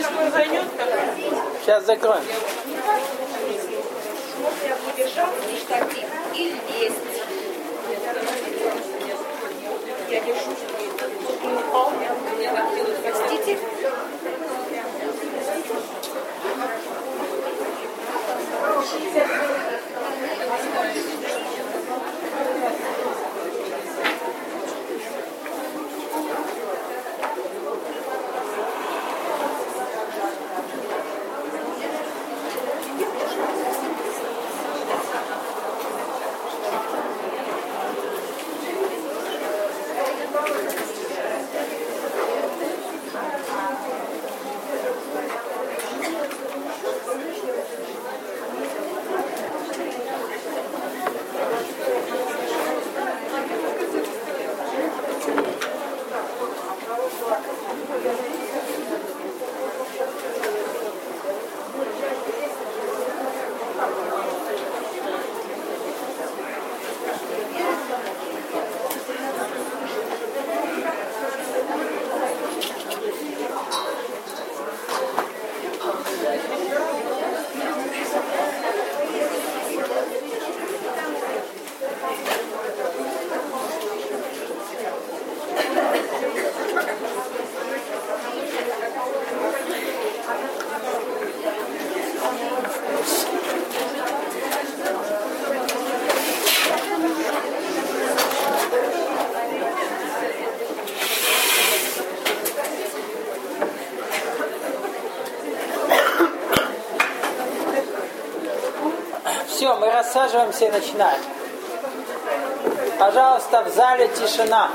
Сейчас закроем. Смотря удержать и штатив, и лезть. Я держу, чтобы не упал. Простите. Все, мы рассаживаемся и начинаем. Пожалуйста, в зале тишина.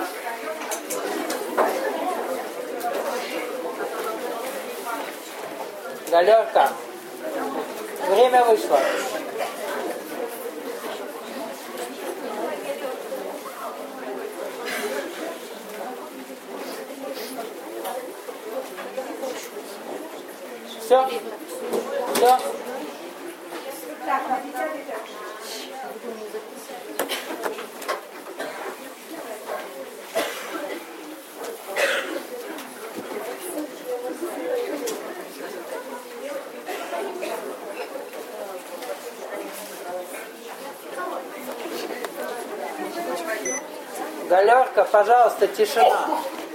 Галерка, время вышло. Все? Все? Галерка, пожалуйста, тишина.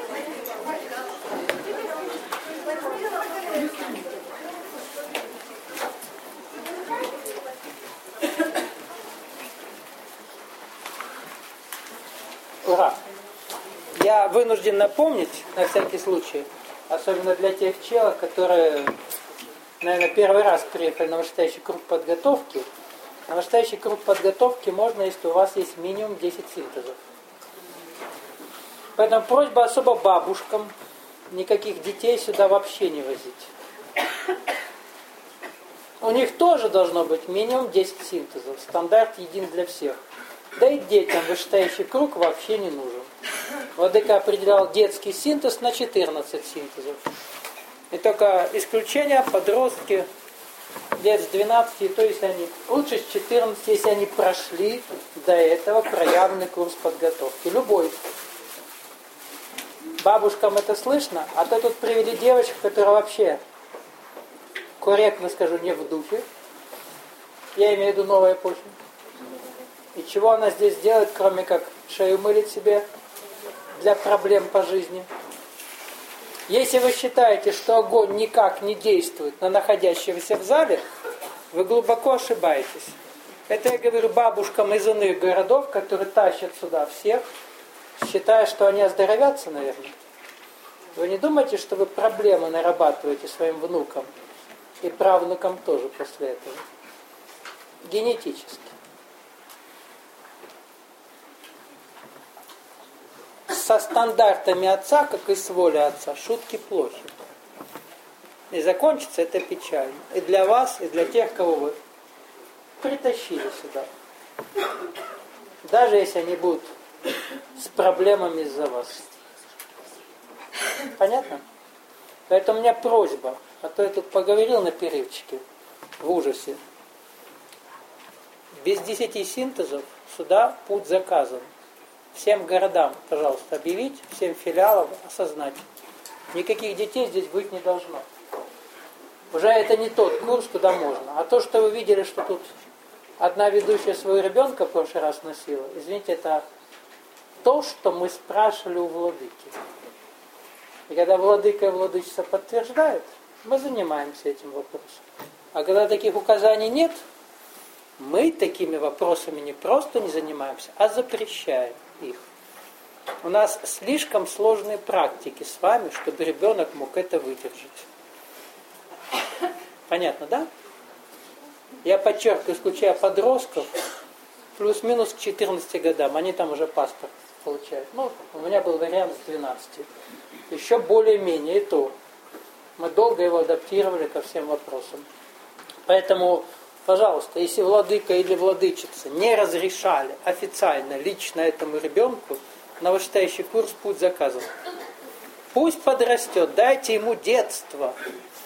Ура! Я вынужден напомнить, на всякий случай, особенно для тех челок, которые, наверное, первый раз приехали на вышестоящий круг подготовки. На вышестоящий круг подготовки можно, если у вас есть минимум 10 синтезов. Поэтому просьба особо бабушкам никаких детей сюда вообще не возить. У них тоже должно быть минимум 10 синтезов. Стандарт един для всех. Да и детям вышестоящий круг вообще не нужен. Владыка определял детский синтез на 14 синтезов. И только исключение подростки лет с 12, то есть они лучше с 14, если они прошли до этого проявленный курс подготовки. Любой. Бабушкам это слышно, а то тут привели девочку, которая вообще, корректно скажу, не в духе. Я имею в виду новая эпохи. И чего она здесь делает, кроме как шею мылить себе для проблем по жизни? Если вы считаете, что огонь никак не действует на находящегося в зале, вы глубоко ошибаетесь. Это я говорю бабушкам из иных городов, которые тащат сюда всех, считая, что они оздоровятся, наверное. Вы не думаете, что вы проблемы нарабатываете своим внукам и правнукам тоже после этого? Генетически. Со стандартами отца, как и с воли отца, шутки плохи. И закончится это печально. И для вас, и для тех, кого вы притащили сюда. Даже если они будут с проблемами из-за вас. Понятно? Поэтому у меня просьба, а то я тут поговорил на перерывчике в ужасе. Без 10 синтезов сюда путь заказан. Всем городам, пожалуйста, объявить, всем филиалам осознать. Никаких детей здесь быть не должно. уже это не тот курс, куда можно. А то, что вы видели, что тут одна ведущая своего ребенка в прошлый раз носила, извините, это то, что мы спрашивали у владыки. И когда владыка и владычица подтверждают, мы занимаемся этим вопросом. А когда таких указаний нет, мы такими вопросами не просто не занимаемся, а запрещаем их. У нас слишком сложные практики с вами, чтобы ребенок мог это выдержать. Понятно, да? Я подчеркиваю, исключая подростков, плюс-минус к 14 годам, они там уже паспорт получают. Ну, у меня был вариант с 12. Еще более-менее, и то. Мы долго его адаптировали ко всем вопросам. Поэтому, пожалуйста, если владыка или владычица не разрешали официально, лично этому ребенку, на вышестоящий курс путь заказан. Пусть подрастет, дайте ему детство.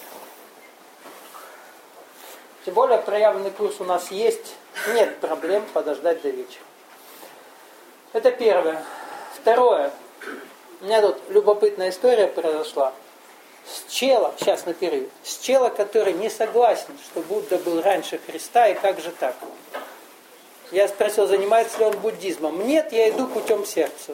Тем более проявленный курс у нас есть, нет проблем подождать до вечера. Это первое. Второе. У меня тут любопытная история произошла. С чела, сейчас на перерыв, с чела, который не согласен, что Будда был раньше Христа, и как же так? Я спросил, занимается ли он буддизмом. Нет, я иду путем сердца.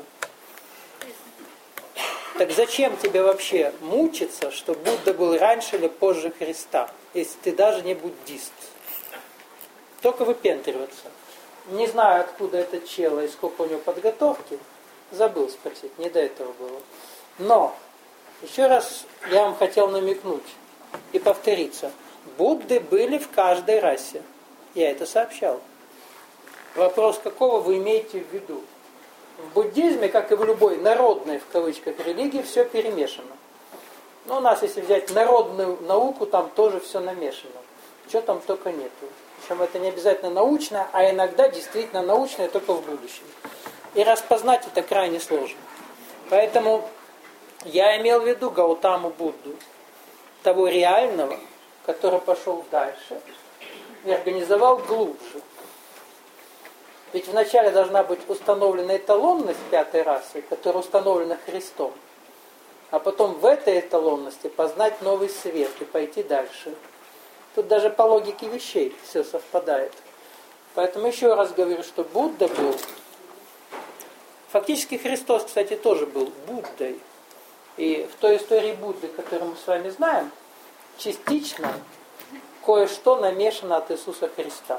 Так зачем тебе вообще мучиться, что Будда был раньше или позже Христа, если ты даже не буддист? Только выпендриваться. Не знаю, откуда этот чел и сколько у него подготовки. Забыл спросить, не до этого было. Но, еще раз я вам хотел намекнуть и повториться. Будды были в каждой расе. Я это сообщал. Вопрос, какого вы имеете в виду? В буддизме, как и в любой народной, в кавычках, религии, все перемешано. Но у нас, если взять народную науку, там тоже все намешано. Чего там только нету. Причем это не обязательно научное, а иногда действительно научное только в будущем. И распознать это крайне сложно. Поэтому я имел в виду Гаутаму Будду, того реального, который пошел дальше и организовал глубже. Ведь вначале должна быть установлена эталонность пятой расы, которая установлена Христом, а потом в этой эталонности познать новый свет и пойти дальше. Тут даже по логике вещей все совпадает. Поэтому еще раз говорю, что Будда был... Фактически Христос, кстати, тоже был Буддой. И в той истории Будды, которую мы с вами знаем, частично кое-что намешано от Иисуса Христа.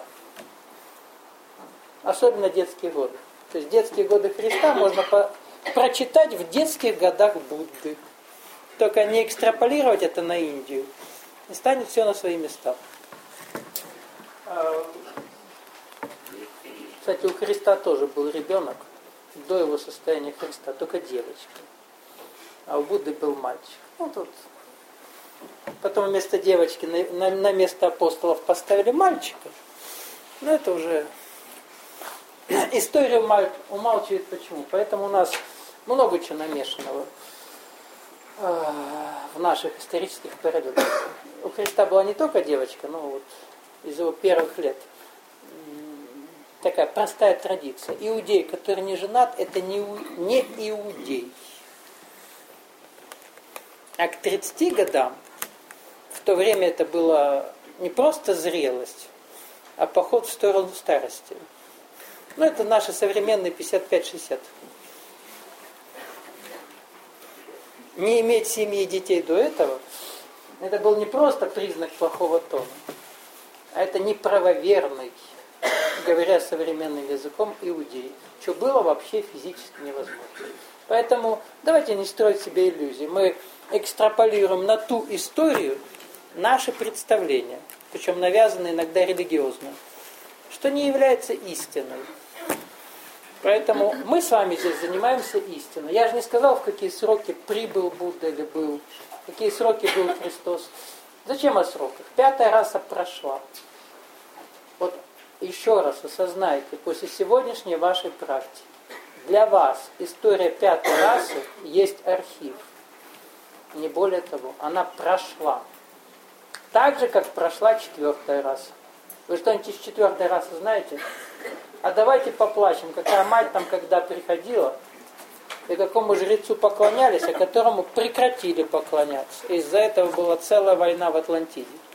Особенно детские годы. То есть детские годы Христа можно прочитать в детских годах Будды. Только не экстраполировать это на Индию. И станет все на свои места. Кстати, у Христа тоже был ребенок. До его состояния Христа, только девочка. А у Будды был мальчик. Ну, тут. Потом вместо девочки на место апостолов поставили мальчика. Но это уже... История умалчивает почему. Поэтому у нас много чего намешанного в наших исторических парадоксах. У Христа была не только девочка, но вот из его первых лет. Такая простая традиция. Иудей, который не женат, это не иудей. А к 30 годам, в то время это была не просто зрелость, а поход в сторону старости. Ну, это наши современные 55-60. Не иметь семьи и детей до этого, это был не просто признак плохого тона, а это неправоверный, говоря современным языком, иудей, что было вообще физически невозможно. Поэтому давайте не строить себе иллюзий. Мы экстраполируем на ту историю наши представления, причем навязанные иногда религиозно, что не является истиной. Поэтому мы с вами здесь занимаемся истиной. Я же не сказал, в какие сроки прибыл Будда или был, в какие сроки был Христос. Зачем о сроках? 5-я раса прошла. Вот еще раз осознайте, после сегодняшней вашей практики, для вас история 5-й расы есть архив. Не более того, она прошла. Так же, как прошла 4-я раса. Вы что-нибудь из 4-й расы знаете? А давайте поплачем, какая мать там когда приходила, и какому жрецу поклонялись, а которому прекратили поклоняться. Из-за этого была целая война в Атлантиде.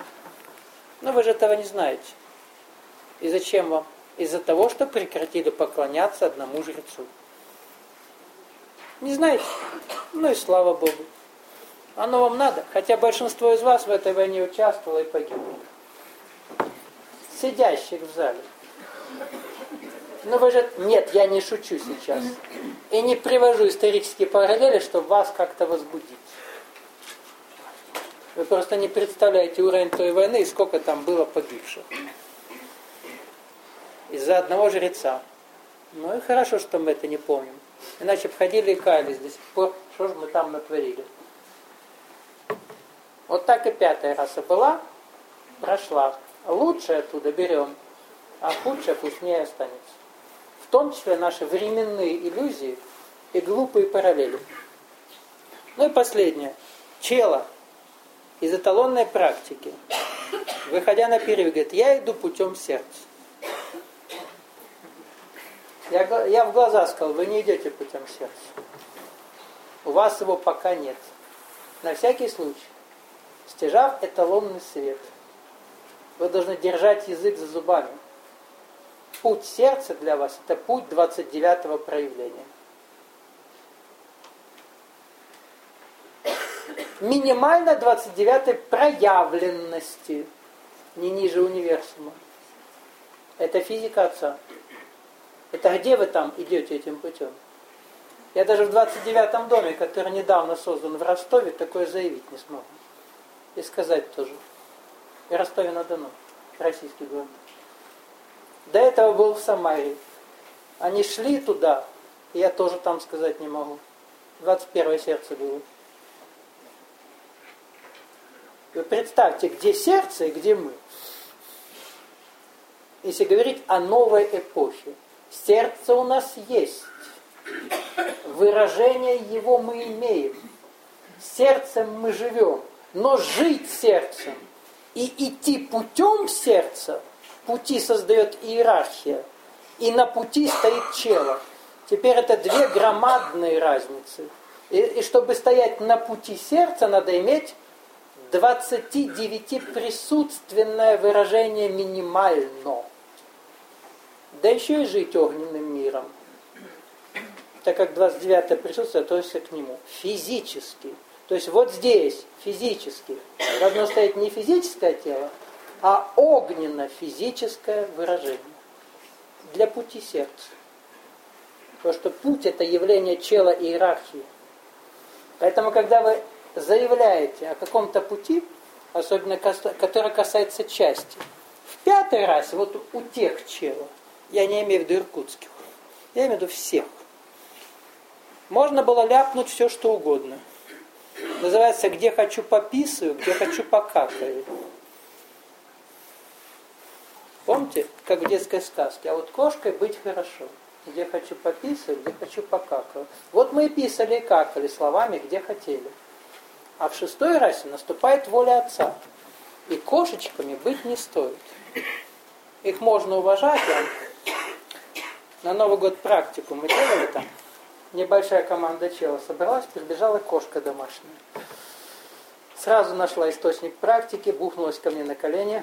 Но вы же этого не знаете. И зачем вам? Из-за того, что прекратили поклоняться одному жрецу. Не знаете? Ну и слава Богу. Оно вам надо. Хотя большинство из вас в этой войне участвовало и погибло. Сидящих в зале. Но вы же... Нет, я не шучу сейчас. И не привожу исторические параллели, чтобы вас как-то возбудить. Вы просто не представляете уровень той войны и сколько там было погибших. Из-за одного жреца. Ну и хорошо, что мы это не помним. Иначе бы ходили и каялись до сих пор, что же мы там натворили. Вот так и 5-я раса была, прошла. Лучшее оттуда берем, а худшее пусть не останется. В том числе наши временные иллюзии и глупые параллели. Ну и последнее. Чело из эталонной практики, выходя на перерыв, говорит, я иду путем сердца. Я в глаза сказал, вы не идете путем сердца. У вас его пока нет. На всякий случай, стяжав эталонный свет, вы должны держать язык за зубами. Путь сердца для вас – это путь 29-го проявления. Минимально 29-й проявленности, не ниже универсума. Это физика Отца. Это где вы там идете этим путем? Я даже в 29-м доме, который недавно создан в Ростове, такое заявить не смогу. И сказать тоже. И Ростове-на-Дону, российский город. До этого был в Самаре. Они шли туда, и я тоже там сказать не могу. 21-е сердце было. Вы представьте, где сердце и где мы. Если говорить о новой эпохе. Сердце у нас есть. Выражение его мы имеем. Сердцем мы живем. Но жить сердцем и идти путем сердца, пути создает иерархия. И на пути стоит чело. Теперь это две громадные разницы. И чтобы стоять на пути сердца, надо иметь 29 присутственное выражение минимально. Да еще и жить огненным миром. Так как 29-е присутствие относится к нему. Физически. То есть вот здесь, физически, должно стоять не физическое тело, а огненно-физическое выражение. Для пути сердца. Потому что путь – это явление чела и иерархии. Поэтому, когда вы заявляете о каком-то пути, особенно который касается части, в 5-й расе, вот у тех чела, я не имею в виду иркутских, я имею в виду всех, можно было ляпнуть все, что угодно. Называется, где хочу пописаю, где хочу покакаю. Помните, как в детской сказке, а вот кошкой быть хорошо. Где хочу пописаю, где хочу покакаю. Вот мы и писали и какали словами, где хотели. А в 6-й расе наступает воля Отца. И кошечками быть не стоит. Их можно уважать. На Новый год практику мы делали там. Небольшая команда чела собралась, прибежала кошка домашняя. Сразу нашла источник практики, бухнулась ко мне на колени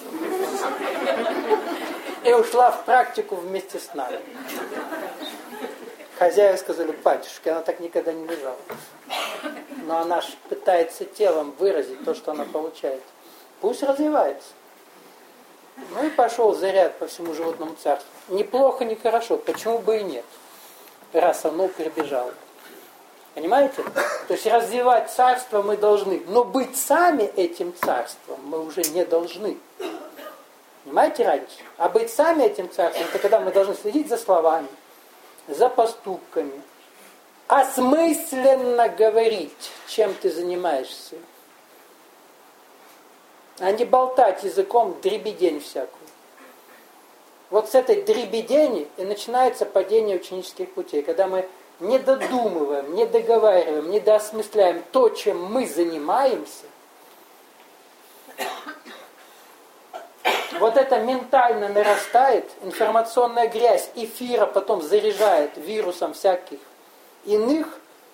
и ушла в практику вместе с нами. Хозяева сказали, батюшки, она так никогда не лежала. Но она же пытается телом выразить то, что она получает. Пусть развивается. Ну и пошел заряд по всему животному царству. Неплохо, не хорошо, почему бы и нет, раз оно прибежало. Понимаете? То есть развивать царство мы должны, но быть сами этим царством мы уже не должны. Понимаете разницу? А быть сами этим царством, это когда мы должны следить за словами, за поступками, осмысленно говорить, чем ты занимаешься. А не болтать языком дребедень всякую. Вот с этой дребедени и начинается падение ученических путей, когда мы не додумываем, не договариваем, не доосмысляем то, чем мы занимаемся. Вот это ментально нарастает, информационная грязь эфира потом заряжает вирусом всяких иных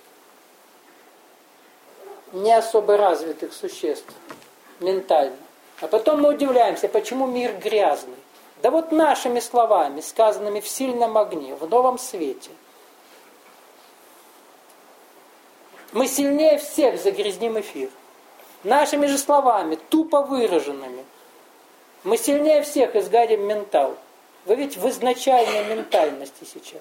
не особо развитых существ ментально. А потом мы удивляемся, почему мир грязный. Да вот нашими словами, сказанными в сильном огне, в новом свете. Мы сильнее всех загрязним эфир. Нашими же словами, тупо выраженными. Мы сильнее всех изгадим ментал. Вы ведь в изначальной ментальности сейчас.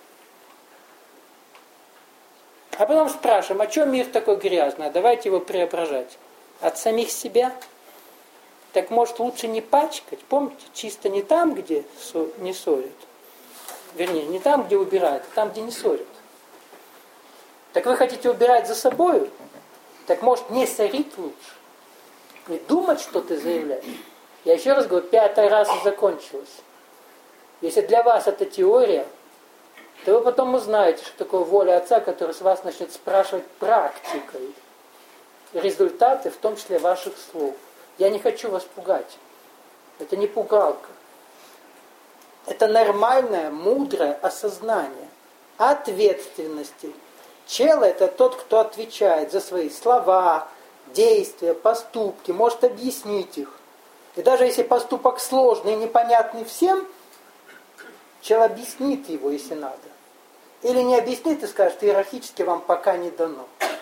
А потом спрашиваем, а что мир такой грязный? А давайте его преображать. От самих себя? Так может лучше не пачкать? Помните, чисто не там, где не ссорят. Вернее, не там, где убирают, а там, где не ссорят. Так вы хотите убирать за собою? Так может не ссорить лучше? Не думать, что ты заявляешь? Я еще раз говорю, 5-й раз и закончилось. Если для вас это теория, то вы потом узнаете, что такое воля Отца, который с вас начнет спрашивать практикой. Результаты, в том числе ваших слов. Я не хочу вас пугать. Это не пугалка. Это нормальное, мудрое осознание ответственности. Чел — это тот, кто отвечает за свои слова, действия, поступки, может объяснить их. И даже если поступок сложный и непонятный всем, чел объяснит его, если надо. Или не объяснит и скажет, иерархически вам пока не дано.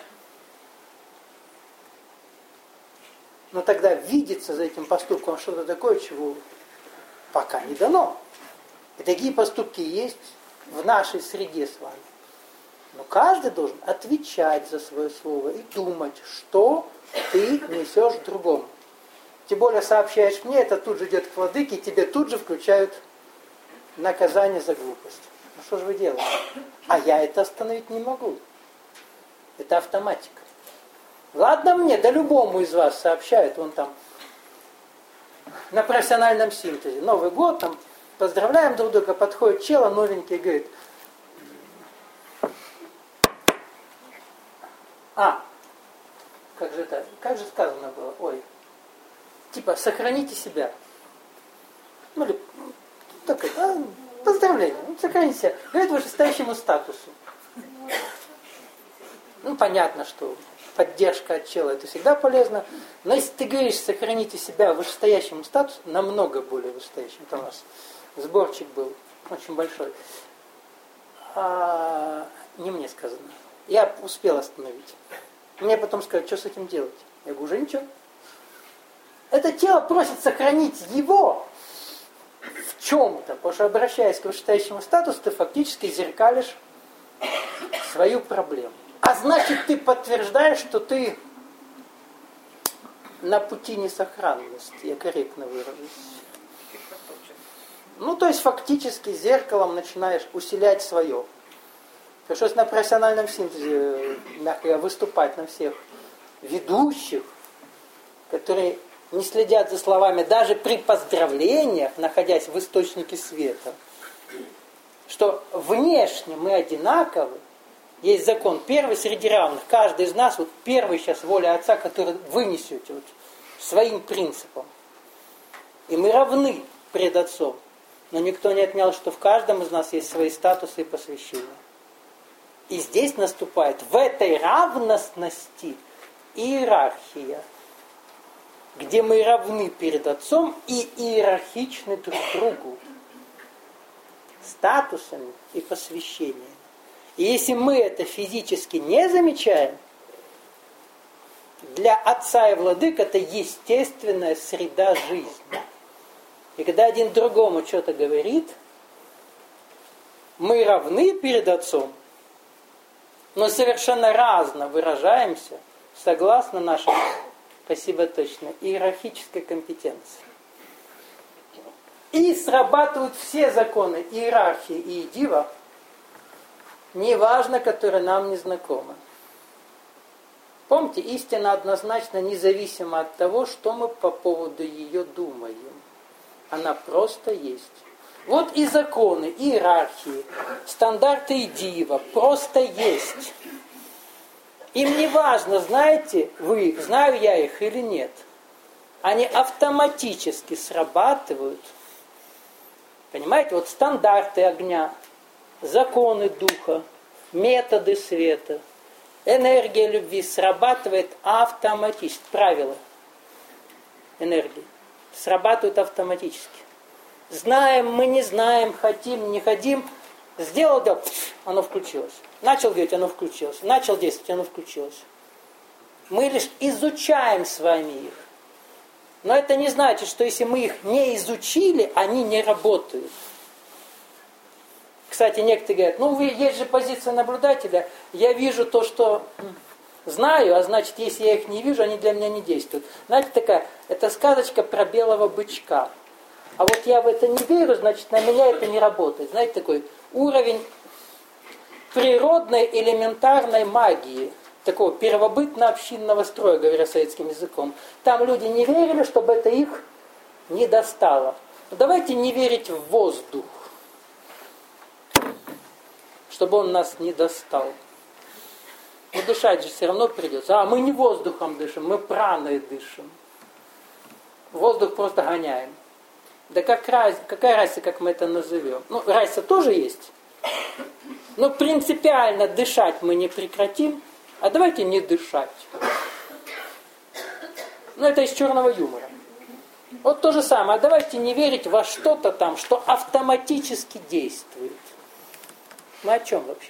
Но тогда видится за этим поступком что-то такое, чего пока не дано. И такие поступки есть в нашей среде с вами. Но каждый должен отвечать за свое слово и думать, что ты несешь другому. Тем более сообщаешь мне, это тут же идет к владыке, и тебе тут же включают наказание за глупость. Ну что же вы делаете? А я это остановить не могу. Это автоматика. Ладно мне, да любому из вас сообщают, вон там, на профессиональном синтезе. Новый год, там, поздравляем друг друга, подходит чел, новенький, говорит, как же сказано было, типа, сохраните себя. Ну, или, такое, поздравление, сохраните себя. Говорит вышестоящему статусу. Ну, понятно, что поддержка от чела это всегда полезно. Но если ты говоришь, сохраните себя вышестоящему статусу, намного более вышестоящим. Там у нас сборчик был очень большой. Не мне сказано. Я успел остановить. Мне потом сказали, что с этим делать? Я говорю, уже ничего. Это тело просит сохранить его в чем-то. Потому что, обращаясь к вышестоящему статусу, ты фактически зеркалишь свою проблему. А значит, ты подтверждаешь, что ты на пути несохранности. Я корректно выражусь. Ну, то есть, фактически зеркалом начинаешь усилять свое. Потому что если на профессиональном синтезе, мягко говоря, выступать на всех ведущих, которые не следят за словами даже при поздравлениях, находясь в источнике света, что внешне мы одинаковы, есть закон первый среди равных. Каждый из нас, вот первый сейчас воля Отца, который вы несете вот, своим принципом. И мы равны пред Отцом. Но никто не отнял, что в каждом из нас есть свои статусы и посвящения. И здесь наступает в этой равностности иерархия, где мы равны перед Отцом и иерархичны друг другу статусами и посвящениями. И если мы это физически не замечаем, для Отца и Владык это естественная среда жизни. И когда один другому что-то говорит, мы равны перед Отцом, но совершенно разно выражаемся согласно нашей, спасибо точно, иерархической компетенции. И срабатывают все законы иерархии и идива, неважно, которые нам не знакомы. Помните, истина однозначно независима от того, что мы по поводу ее думаем. Она просто есть. Вот и законы, иерархии, стандарты идива просто есть. Им не важно, знаете вы их, знаю я их или нет. Они автоматически срабатывают. Понимаете, вот стандарты огня, законы духа, методы света, энергия любви срабатывает автоматически. Правила. энергии. Срабатывают автоматически. Знаем, мы не знаем, хотим, не хотим. Сделал дело, оно включилось. Начал говорить, оно включилось. Начал действовать, оно включилось. Мы лишь изучаем с вами их. Но это не значит, что если мы их не изучили, они не работают. Кстати, некоторые говорят, есть же позиция наблюдателя, я вижу то, что знаю, а значит, если я их не вижу, они для меня не действуют. Знаете, это сказочка про белого бычка. А вот я в это не верю, значит, на меня это не работает. Знаете, такой уровень природной элементарной магии, такого первобытно-общинного строя, говоря советским языком. Там люди не верили, чтобы это их не достало. Но давайте не верить в воздух, чтобы он нас не достал. Но дышать же все равно придется. Мы не воздухом дышим, мы праной дышим. Воздух просто гоняем. Да какая разница, как мы это назовем? Разница тоже есть. Но принципиально дышать мы не прекратим, а давайте не дышать. Это из черного юмора. Вот то же самое. А давайте не верить во что-то там, что автоматически действует. Мы о чем вообще?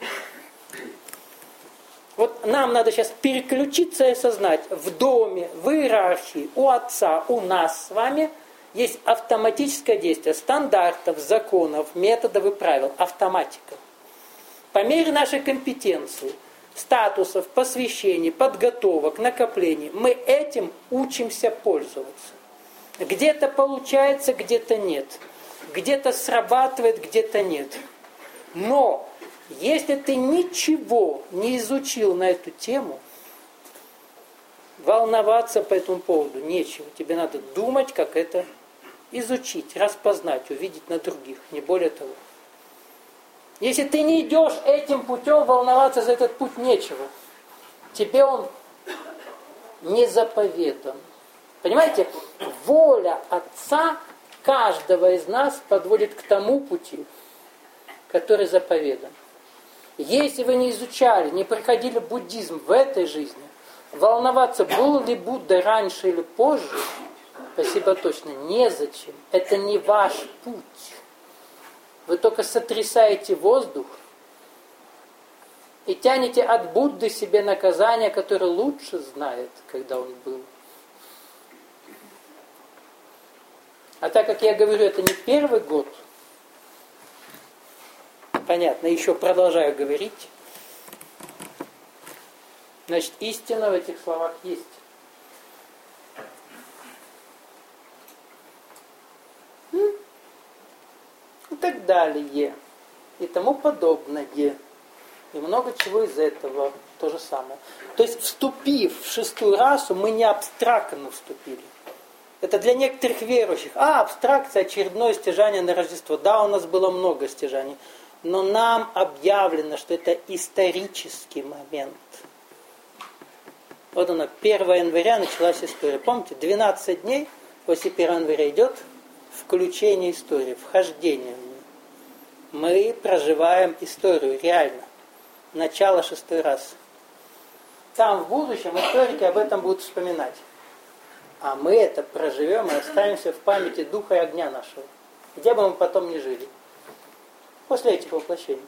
Вот нам надо сейчас переключиться и осознать. В доме, в иерархии, у отца, у нас с вами есть автоматическое действие стандартов, законов, методов и правил. Автоматика. По мере нашей компетенции, статусов, посвящений, подготовок, накоплений, мы этим учимся пользоваться. Где-то получается, где-то нет. Где-то срабатывает, где-то нет. Но если ты ничего не изучил на эту тему, волноваться по этому поводу нечего. Тебе надо думать, как это изучить, распознать, увидеть на других, не более того. Если ты не идешь этим путем, волноваться за этот путь нечего. Тебе он не заповедан. Понимаете, воля Отца каждого из нас подводит к тому пути, который заповедан. Если вы не изучали, не проходили буддизм в этой жизни, волноваться, был ли Будда раньше или позже, спасибо точно, незачем. Это не ваш путь. Вы только сотрясаете воздух и тянете от Будды себе наказание, которое лучше знает, когда он был. А так как я говорю, это не первый год, понятно, еще продолжаю говорить, значит, истина в этих словах есть. И так далее. И тому подобное. И много чего из этого то же самое. То есть, вступив в шестую расу, мы не абстрактно вступили. Это для некоторых верующих. Абстракция, очередное стяжание на Рождество. Да, у нас было много стяжаний. Но нам объявлено, что это исторический момент. Вот оно, 1 января началась история. Помните, 12 дней после 1 января идет включение истории, вхождение в нее. Мы проживаем историю, реально. Начало шестой расы. Там в будущем историки об этом будут вспоминать. А мы это проживем и останемся в памяти духа и огня нашего. Где бы мы потом ни жили. После этих воплощений.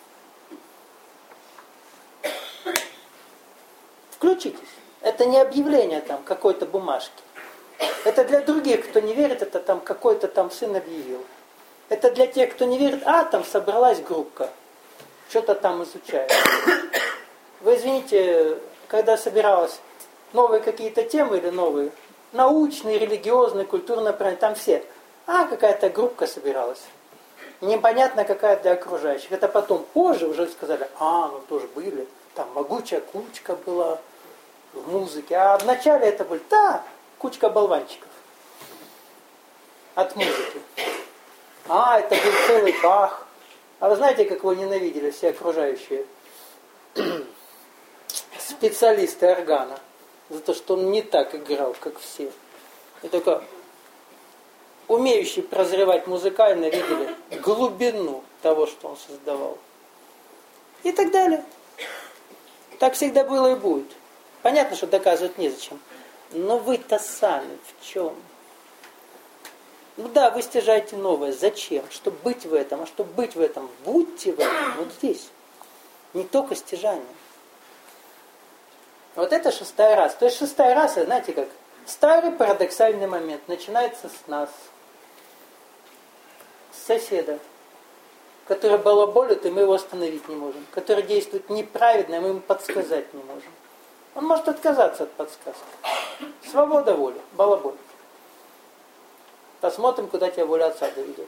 Включитесь. Это не объявление там какой-то бумажки. Это для других, кто не верит, это там какой-то там сын объявил. Это для тех, кто не верит, там собралась группа, что-то там изучает. Вы извините, когда собиралась новые какие-то темы или новые, научные, религиозные, культурные, там все, какая-то группа собиралась. Непонятно какая для окружающих. Это потом позже уже сказали, тоже были, там могучая кучка была в музыке. А вначале это были, кучка болванчиков от музыки. Это был целый Бах. А вы знаете, как его ненавидели все окружающие специалисты органа? За то, что он не так играл, как все. И только умеющие прозревать музыкально видели глубину того, что он создавал. И так далее. Так всегда было и будет. Понятно, что доказывать незачем. Но вы-то сами в чем? Ну да, вы стяжаете новое. Зачем? Чтобы быть в этом. А чтобы быть в этом, будьте в этом. Вот здесь. Не только стяжание. Вот это 6-я раса. То есть 6-я раса, знаете как, старый парадоксальный момент. Начинается с нас. С соседа. Который балаболит, и мы его остановить не можем. Который действует неправильно, и мы ему подсказать не можем. Он может отказаться от подсказки. Свобода воли. Балаболит. Посмотрим, куда тебя воля отца доведет.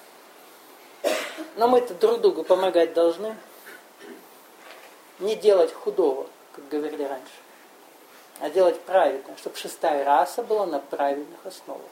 Но мы-то друг другу помогать должны. Не делать худого, как говорили раньше, а делать правильно, чтобы 6-я раса была на правильных основах.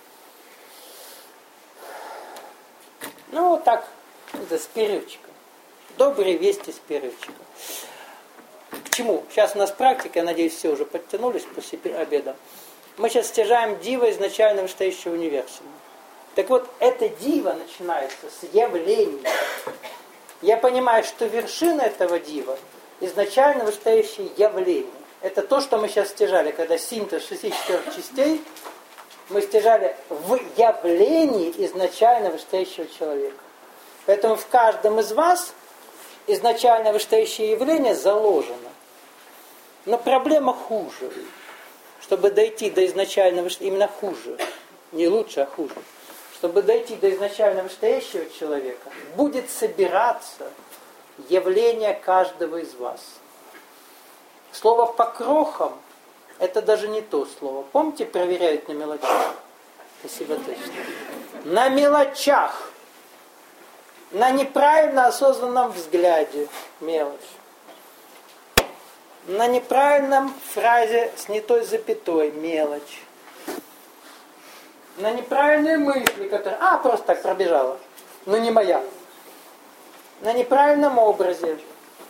Ну, вот так, это с перерывчиком. Добрые вести с перерывчиком. К чему? Сейчас у нас практика, я надеюсь, все уже подтянулись после обеда. Мы сейчас стяжаем дива изначально вышестоящего универсума. Так вот, это дива начинается с явления. Я понимаю, что вершина этого дива изначально вышестоящее явление. Это то, что мы сейчас стяжали, когда синтез 64 частей мы стяжали в явлении изначально вышестоящего человека. Поэтому в каждом из вас изначально вышестоящее явление заложено. Но проблема хуже. Чтобы дойти до изначального, именно хуже, не лучше, а хуже, чтобы дойти до изначально вышестоящего человека, будет собираться явление каждого из вас. Слово «по крохам» — это даже не то слово. Помните, проверяют на мелочах? Спасибо, точно. На мелочах. На неправильно осознанном взгляде. Мелочь. На неправильном фразе с не той запятой. Мелочь. На неправильные мысли, которые... просто так пробежала. Но не моя. На неправильном образе.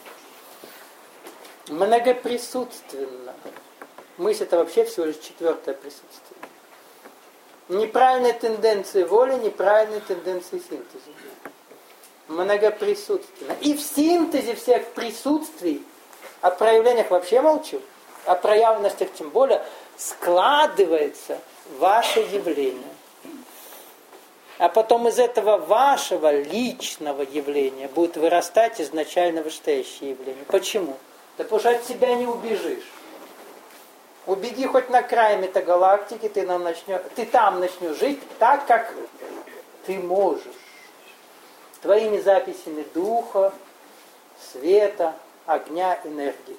Многоприсутственно. Мысль — это вообще всего лишь 4-е присутствие. Неправильные тенденции воли, неправильные тенденции синтеза. Многоприсутственно. И в синтезе всех присутствий, о проявлениях вообще молчу, о проявленностях тем более, складывается ваше явление. А потом из этого вашего личного явления будет вырастать изначально вышестоящее явление. Почему? Да потому что от себя не убежишь. Убеги хоть на край метагалактики, ты там начнешь жить так, как ты можешь. Твоими записями духа, света, огня, энергии.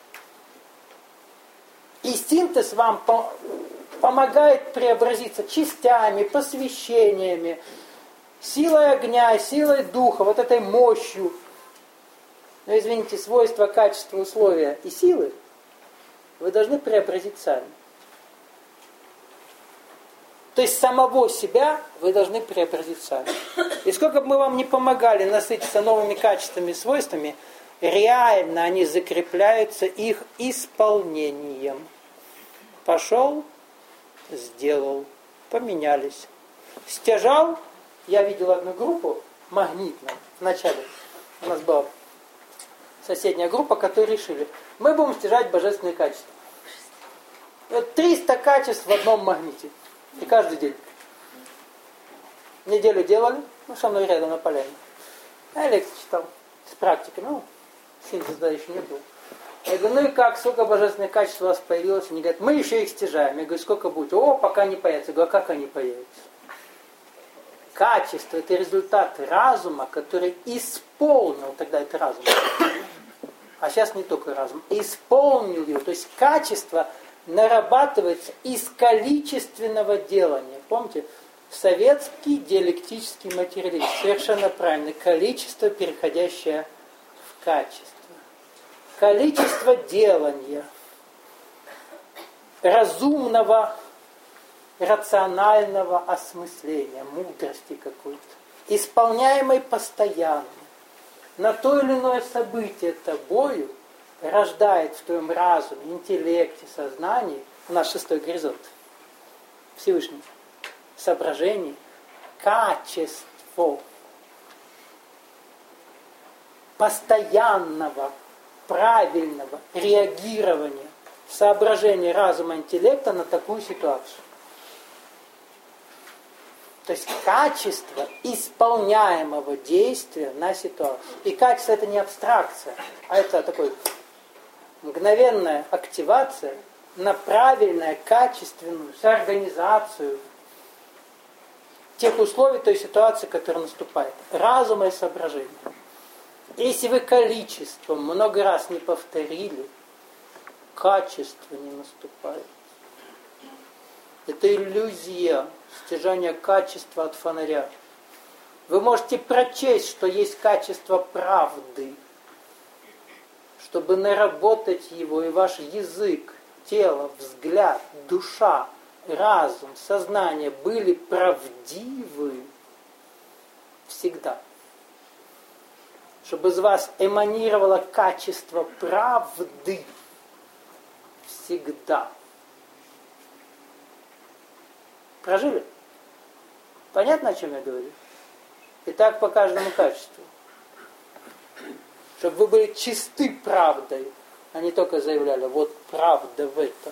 И синтез вам помогает преобразиться частями, посвящениями, силой огня, силой духа, вот этой мощью. Но, извините, свойства, качества, условия и силы вы должны преобразить сами. То есть самого себя вы должны преобразить сами. И сколько бы мы вам не помогали насытиться новыми качествами и свойствами, реально они закрепляются их исполнением. Пошел, сделал, поменялись. Стяжал, я видел одну группу магнитную вначале. У нас была соседняя группа, которые решили, мы будем стяжать божественные качества. И вот 300 качеств в одном магните. И каждый день. Неделю делали, со мной рядом на поляне. Я лекцию читал с практикой, синтез да еще не был. Я говорю, и как, сколько божественных качеств у вас появилось? Они говорят, мы еще их стяжаем. Я говорю, сколько будет? Пока не появится. Я говорю, а как они появятся? Качество — это результат разума, который исполнил, тогда это разум. А сейчас не только разум. Исполнил его. То есть качество нарабатывается из количественного делания. Помните? Советский диалектический материализм. Совершенно правильно. Количество, переходящее в качество. Количество делания. Разумного, рационального осмысления. Мудрости какой-то. Исполняемой постоянно. На то или иное событие тобою рождает в твоем разуме, интеллекте, сознании, у нас 6-й горизонт, Всевышний, соображений, качество постоянного, правильного реагирования, соображения разума, интеллекта на такую ситуацию. То есть качество исполняемого действия на ситуацию. И качество это не абстракция, а это такой мгновенная активация на правильную, качественную организацию тех условий, той ситуации, которая наступает. Разума и соображения. Если вы количеством много раз не повторили, качество не наступает. Это иллюзия стяжания качества от фонаря. Вы можете прочесть, что есть качество правды, чтобы наработать его, и ваш язык, тело, взгляд, душа, разум, сознание были правдивы всегда. Чтобы из вас эманировало качество правды всегда. Прожили? Понятно, о чем я говорю? И так по каждому качеству. Чтобы вы были чисты правдой, а не только заявляли, вот правда в этом.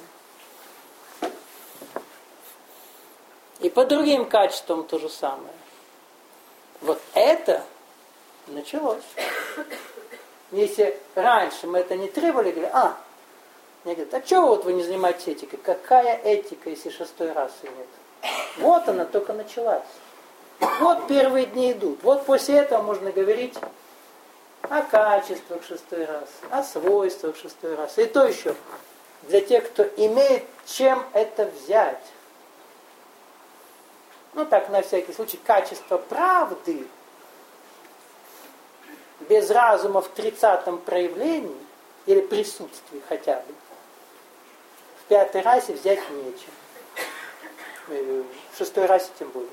И по другим качествам то же самое. Вот это началось. Если раньше мы это не требовали, говорили, мне говорят, а чего вот вы не занимаетесь этикой? Какая этика, если 6-й расы нет? Вот она только началась. Вот первые дни идут. Вот после этого можно говорить о качествах 6-й расы, о свойствах 6-й расы. И то еще, для тех, кто имеет чем это взять. Ну так, на всякий случай, качество правды без разума в 30-м проявлении или присутствии хотя бы в 5-й расе взять нечем. В 6-й расе тем более.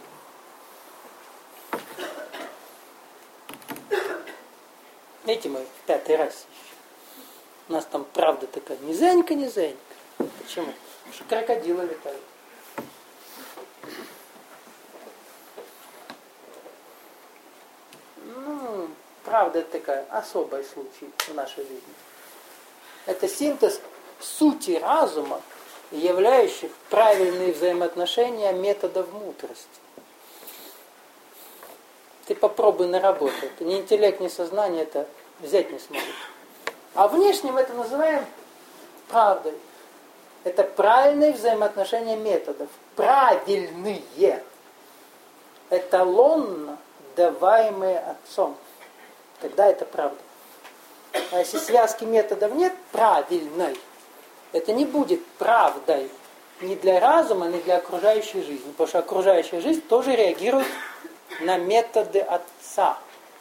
Видите, мы в 5-й расе еще. У нас там правда такая низенько. Почему? Потому что крокодилы летают. Правда это такая особый случай в нашей жизни. Это синтез сути разума, являющих правильные взаимоотношения методов мудрости. Ты попробуй наработать. Ни интеллект, ни сознание это взять не сможет. А внешним это называем правдой. Это правильные взаимоотношения методов. Правильные. Эталонно даваемые отцом. Тогда это правда. А если связки методов нет правильной, это не будет правдой ни для разума, ни для окружающей жизни. Потому что окружающая жизнь тоже реагирует на методы отца.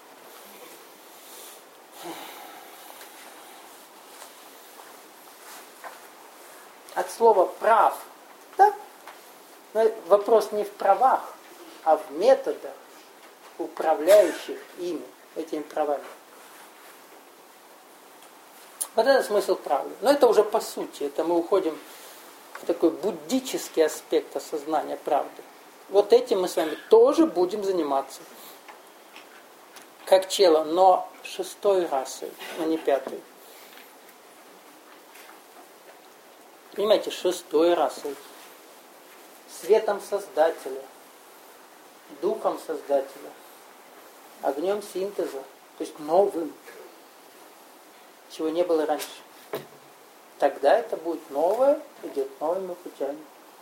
От слова прав. Да? Но вопрос не в правах, а в методах, управляющих ими, этими правами. Вот это смысл правды. Но это уже по сути. Это мы уходим в такой буддический аспект осознания правды. Вот этим мы с вами тоже будем заниматься. Как чело, но 6-й расой, а не 5-й. Понимаете, 6-й расой. Светом Создателя. Духом Создателя. Огнем синтеза. То есть новым. Чего не было раньше. Тогда это будет новое, идет новыми путями.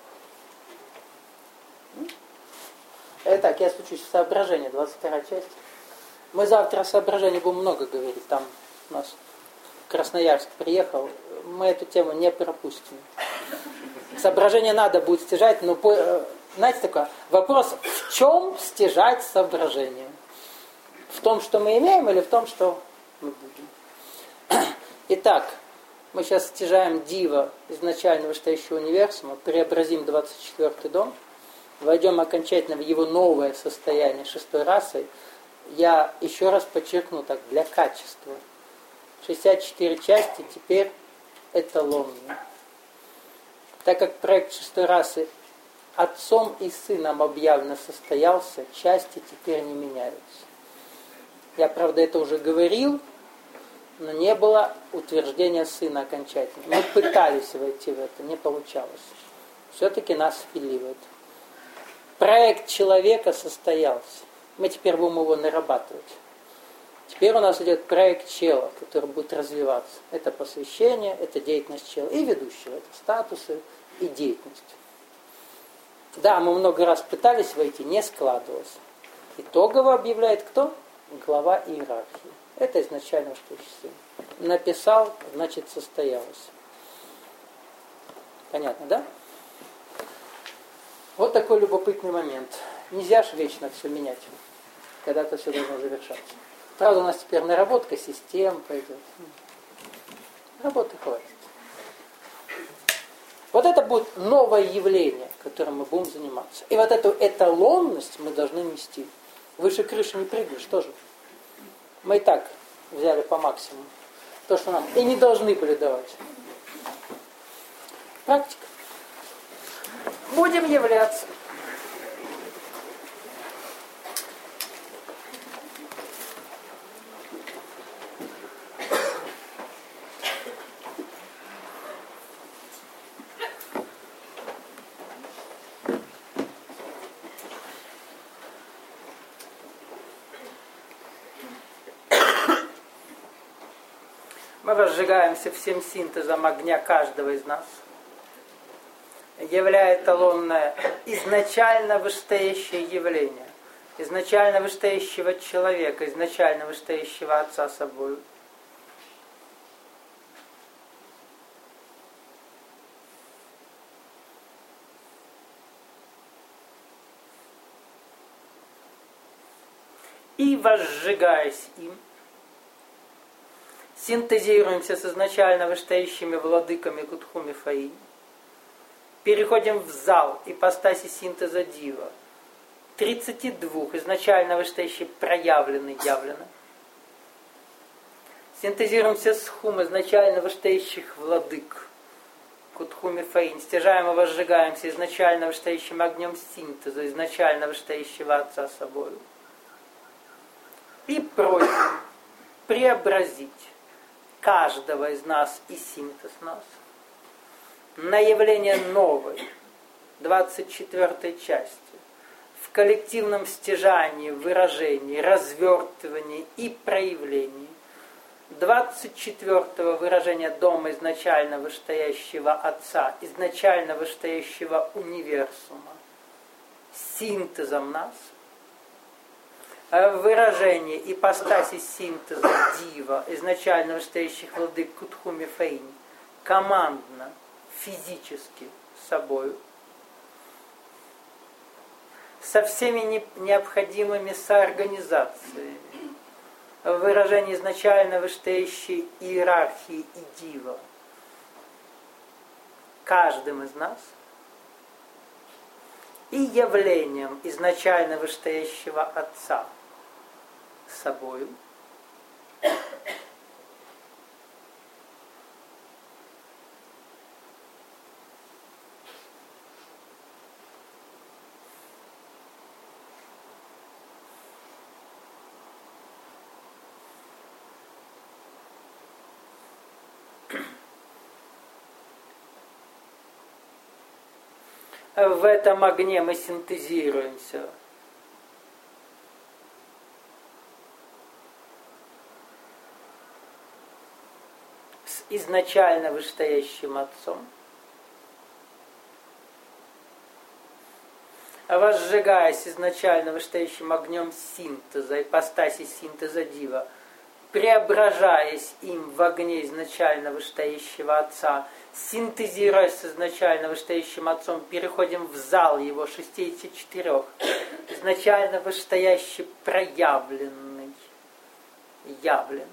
Итак, я стучусь в соображение, 22 часть. Мы завтра о соображении будем много говорить. Там у нас Красноярск приехал. Мы эту тему не пропустим. Соображение надо будет стяжать, но, знаете, такой вопрос, в чем стяжать соображение? В том, что мы имеем, или в том, что мы будем? Итак, мы сейчас стяжаем дива изначального вышестоящего универсума, преобразим 24-й дом, войдем окончательно в его новое состояние 6-й расой. Я еще раз подчеркну так, для качества. 64 части теперь эталонные. Так как проект 6-й расы отцом и сыном объявленно состоялся, части теперь не меняются. Я, правда, это уже говорил, но не было утверждения сына окончательно. Мы пытались войти в это, не получалось. Все-таки нас ввели в это. Проект человека состоялся. Мы теперь будем его нарабатывать. Теперь у нас идет проект чела, который будет развиваться. Это посвящение, это деятельность чела и ведущего, это статусы и деятельность. Да, мы много раз пытались войти, не складывалось. Итогово объявляет кто? Глава иерархии. Это изначально что ищем. Написал, значит состоялось. Понятно, да? Вот такой любопытный момент. Нельзя же вечно все менять. Когда-то все должно завершаться. Правда, у нас теперь наработка систем пойдет. Работы хватит. Вот это будет новое явление, которым мы будем заниматься. И вот эту эталонность мы должны нести. Выше крыши не прыгнешь тоже. Мы и так взяли по максимуму. То, что нам и не должны были давать. Практика. Будем являться. Мы разжигаемся всем синтезом огня каждого из нас, являя эталонное изначально вышестоящее явление, изначально вышестоящего человека, изначально вышестоящего Отца собою. И возжигаясь им, синтезируемся с изначально вышестоящими владыками Кутхуми Фаи, переходим в зал ипостаси синтеза Дива, 32 изначально вышестоящие проявлены, явлены. Синтезируемся с Хум изначально вышестоящих владык Кутхуми Фаи, стяжаем и возжигаемся изначально вышестоящим огнем синтеза, изначально вышестоящего Отца собою. И просим преобразить каждого из нас и синтез нас на явление новой, 24 части, в коллективном стяжании, выражении, развертывании и проявлении 24-го выражения дома изначально вышестоящего Отца, изначально вышестоящего универсума, синтезом нас, в выражении ипостаси синтеза Дива, изначально вышестоящих владык Кутхуми Фаинь, командно, физически собою, со всеми необходимыми соорганизациями, в выражении изначально вышестоящей иерархии и Дива, каждым из нас, и явлением изначально вышестоящего Отца собою, в этом огне мы синтезируемся с изначально вышестоящим Отцом, возжигаясь изначально вышестоящим огнем синтеза, ипостаси синтеза Дива, преображаясь им в огне изначально вышестоящего Отца, синтезируясь с изначально вышестоящим Отцом, переходим в зал его 64, изначально вышестоящий проявленный, явленный.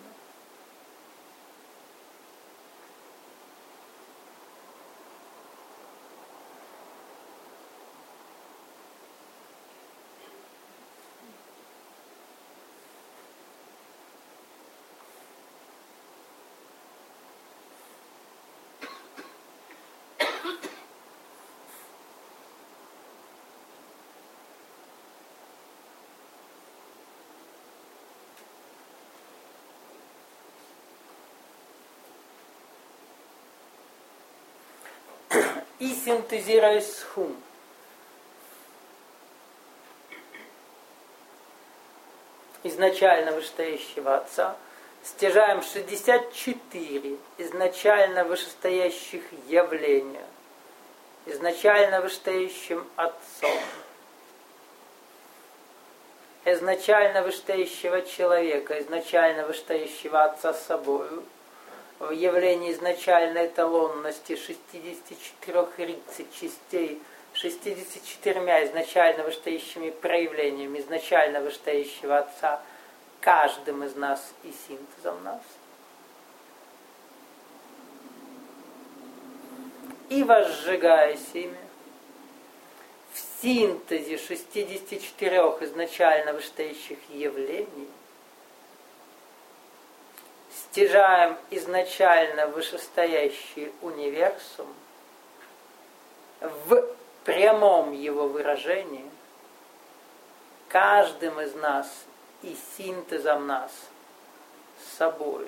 И синтезируясь с Хум, изначально вышестоящего Отца, стяжаем 64 изначально вышестоящих явления, изначально вышестоящим Отцом, изначально вышестоящего человека, изначально вышестоящего Отца с собою, в явлении изначальной эталонности 64 рицей частей, 64 изначально вышестоящими проявлениями изначально вышестоящего Отца, каждым из нас и синтезом нас. И возжигаясь ими, в синтезе 64 изначально вышестоящих явлений, стяжаем изначально вышестоящий универсум в прямом его выражении, каждым из нас и синтезом нас с собой.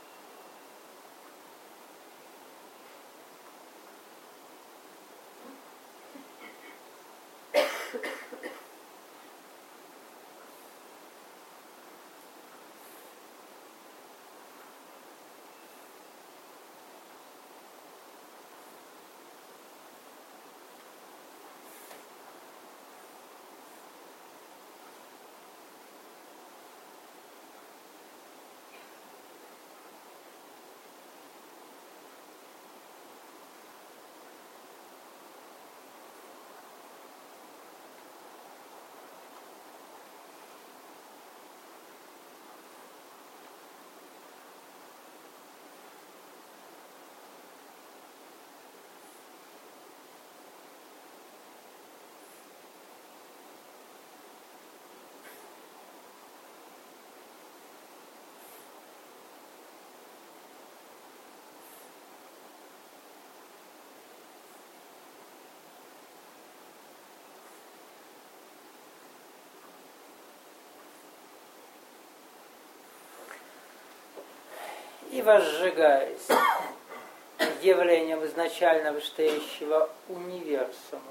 И возжигаясь явлением изначально вышестоящего универсума,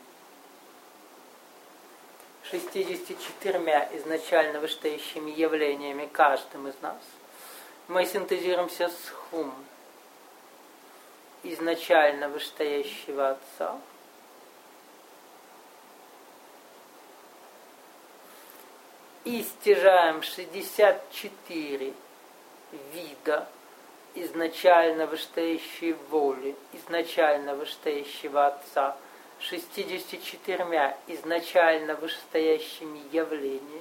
64 изначально вышестоящими явлениями каждым из нас, мы синтезируемся с хум изначально вышестоящего Отца, и стяжаем 64 вида изначально вышестоящей воли, изначально вышестоящего Отца, 64 изначально вышестоящими явлениями.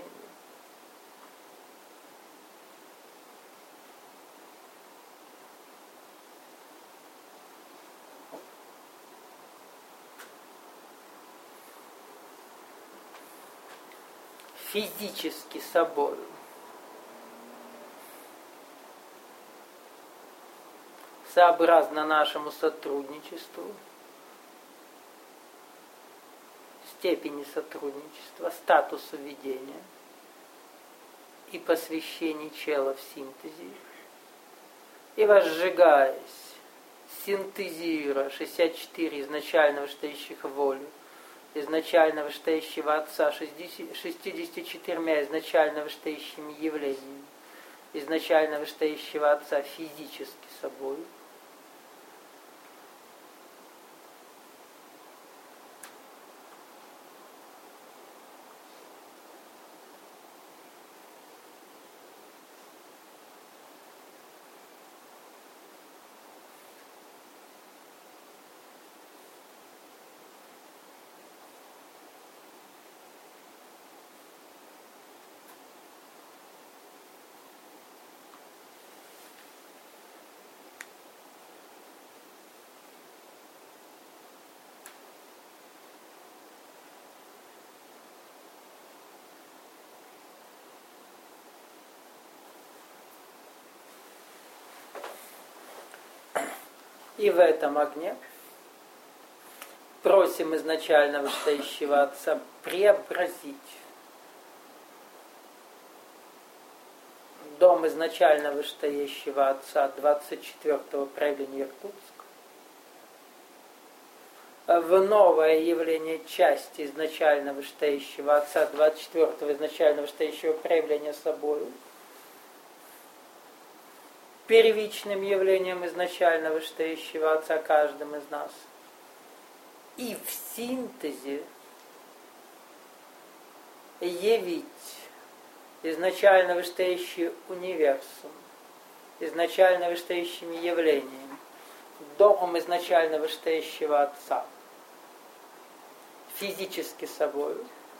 Физически собою. Сообразно нашему сотрудничеству, степени сотрудничества, статусу ведения и посвящении чела в синтезе, и возжигаясь, синтезируя 64 изначально вышестоящих волю, изначально вышестоящего Отца, 64 изначально вышестоящими явлениями, изначально вышестоящего Отца физически собой, и в этом огне просим изначально вышестоящего Отца преобразить дом изначально вышестоящего Отца 24-го проявления Иркутск в новое явление части изначально вышестоящего Отца, 24-го изначально вышестоящего проявления собою, первичным явлением изначально вышестоящего Отца каждым из нас, и в синтезе явить изначально вышестоящий универсум, изначально вышестоящими явлениями, домом изначально вышестоящего Отца, физически собою,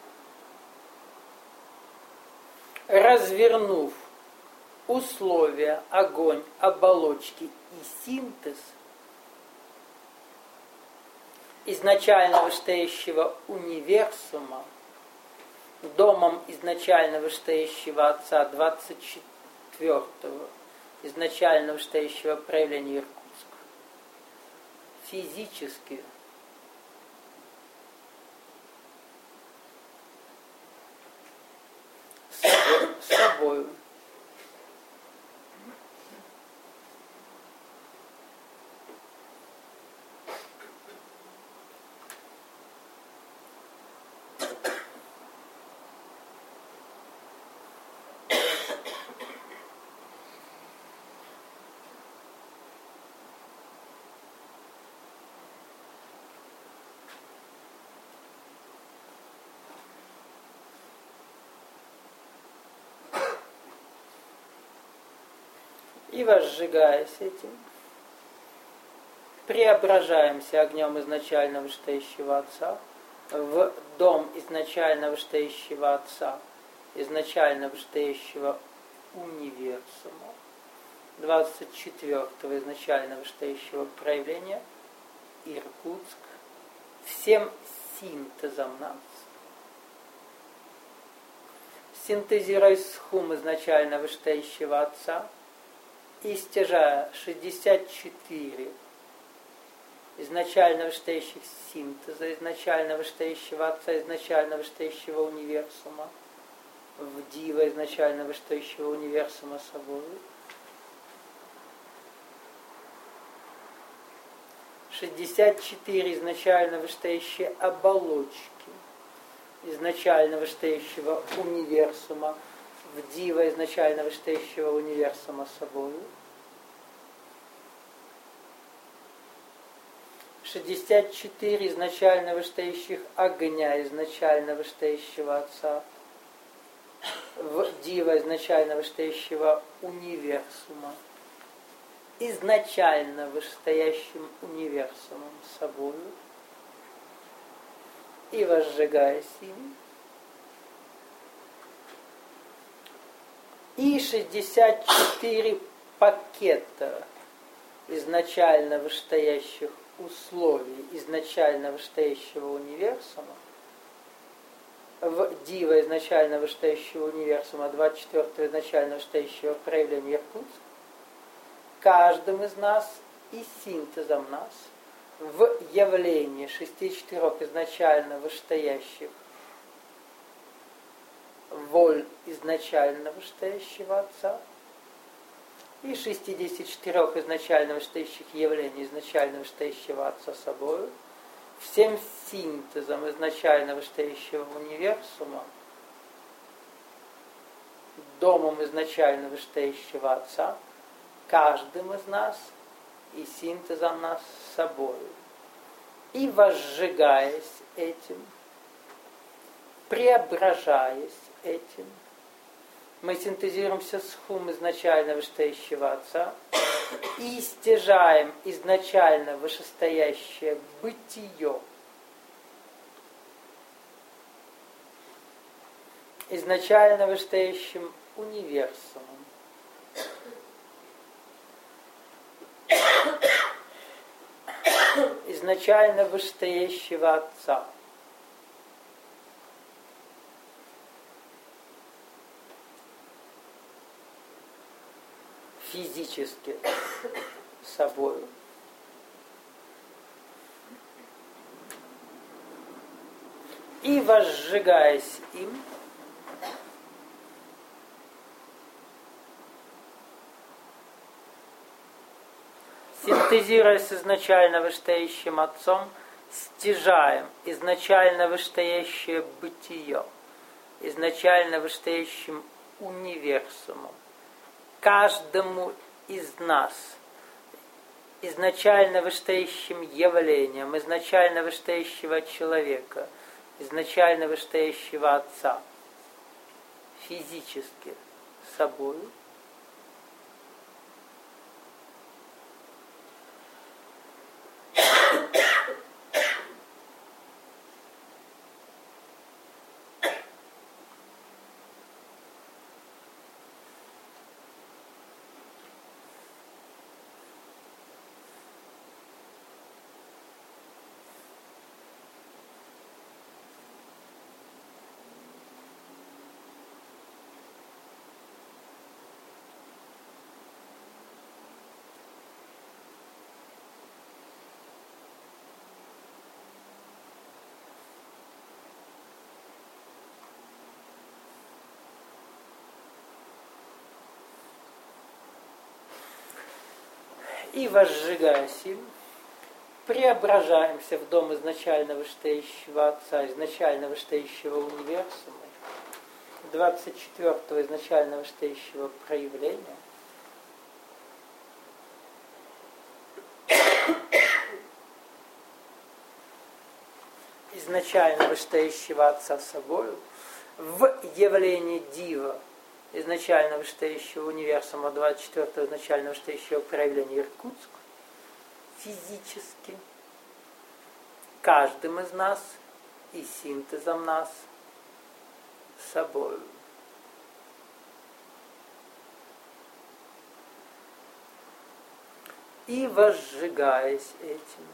развернув условия, огонь, оболочки и синтез изначально вышестоящего универсума, домом изначально вышестоящего Отца, 24-го изначально вышестоящего проявления Иркутска, физически собою. И возжигаясь этим, преображаемся огнем изначально вышестоящего Отца в дом изначально вышестоящего Отца, изначально вышестоящего универсума, 24-го изначально вышестоящего проявления Иркутск, всем синтезом нас. Синтезируя схум изначально вышестоящего Отца, и стяжая 64 изначально вышестоящих синтеза, изначально вышестоящего Отца, изначально вышестоящего универсума, в дива изначально вышестоящего универсума собой, 64 изначально вышестоящие оболочки изначально вышестоящего универсума, в дива изначально вышестоящего универсума собою, 64 изначально вышестоящих огня изначально вышестоящего Отца, в дива изначально вышестоящего универсума, изначально вышестоящим универсумом собою, и возжигаясь им, и 64 пакета изначально вышестоящих условий, изначально вышестоящего универсума, в дива изначально вышестоящего универсума, 24-го изначально вышестоящего проявления Иркутска, каждым из нас и синтезом нас в явлении 64 изначально вышестоящих воль изначально вышестоящего Отца и 64 изначально вышестоящих явлений изначально вышестоящего Отца собою, всем синтезом изначально вышестоящего универсума, домом изначально вышестоящего Отца, каждым из нас и синтезом нас собою. И возжигаясь этим, преображаясь этим, мы синтезируемся с хум изначально вышестоящего Отца и стяжаем изначально вышестоящее бытие изначально вышестоящим универсумом, изначально вышестоящего Отца. Физически собою. И возжигаясь им, синтезируя с изначально вышестоящим Отцом, стяжаем изначально вышестоящее бытие, изначально вышестоящим универсумом, каждому из нас, изначально вышестоящим явлением, изначально вышестоящего человека, изначально вышестоящего Отца, физически собой, и, возжигая силу, преображаемся в дом изначально вышестоящего Отца, изначально вышестоящего универсума, 24-го изначально вышестоящего проявления, изначально вышестоящего Отца собою, в явлении Дива, изначально вышестоящего универсума, 24-го изначально вышестоящего проявления Иркутск, физически, каждым из нас и синтезом нас собою. И возжигаясь этим,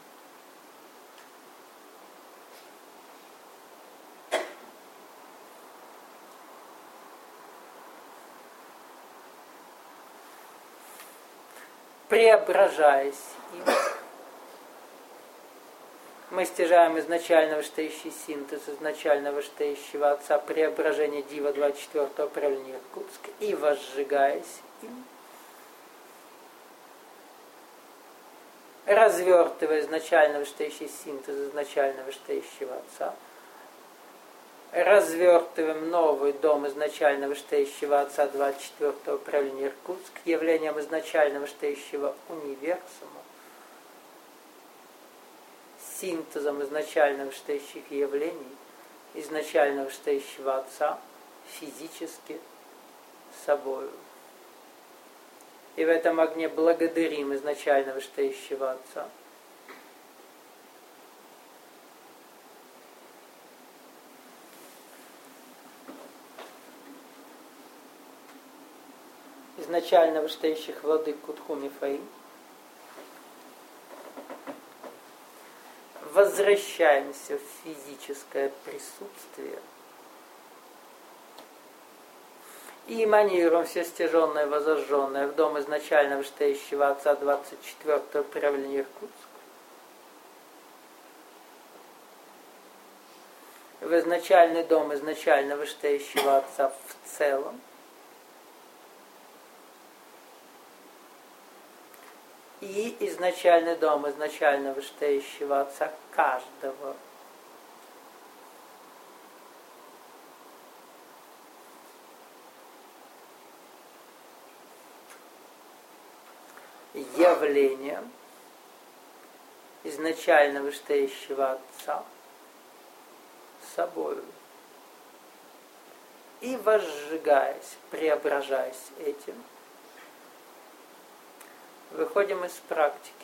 преображаясь им, мы стяжаем изначально вышестоящий синтез, изначально вышестоящего Отца, преображение Дива 24-го проявления Иркутск, и возжигаясь им, развертывая изначально вышестоящий синтез, изначально вышестоящего Отца, развертываем новый дом изначально вышестоящего Отца 24-го проявления Иркутск, явлением изначально вышестоящего универсума, синтезом изначально вышестоящих явлений, изначально вышестоящего Отца, физически собою. И в этом огне благодарим изначально вышестоящего Отца. Изначально вышестоящих владык Кутху Мифаим. Возвращаемся в физическое присутствие и эманируем все стяженное, возожженное в дом изначально вышестоящего Отца 24-го проявления Иркутск, в изначальный дом изначально вышестоящего Отца в целом, и изначальный дом изначально вышестоящего Отца каждого. Явлением изначально вышестоящего Отца собою. И возжигаясь, преображаясь этим, выходим из практики.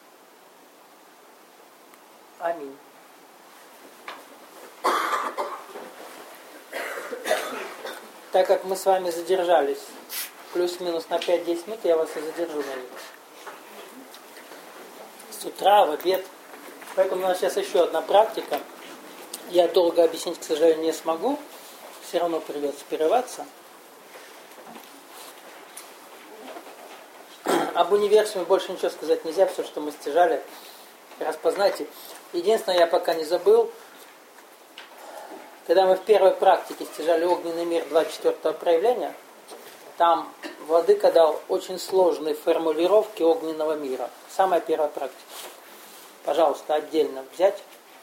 Аминь. Так как мы с вами задержались плюс-минус на 5-10 минут, я вас и задержу на них. С утра, в обед. Поэтому у нас сейчас еще одна практика. Я долго объяснить, к сожалению, не смогу. Все равно придется прерываться. Об универсуме больше ничего сказать нельзя. Все, что мы стяжали, распознайте. Единственное, я пока не забыл, когда мы в первой практике стяжали огненный мир 24-го проявления, там владыка дал очень сложные формулировки огненного мира. Самая первая практика. Пожалуйста, отдельно взять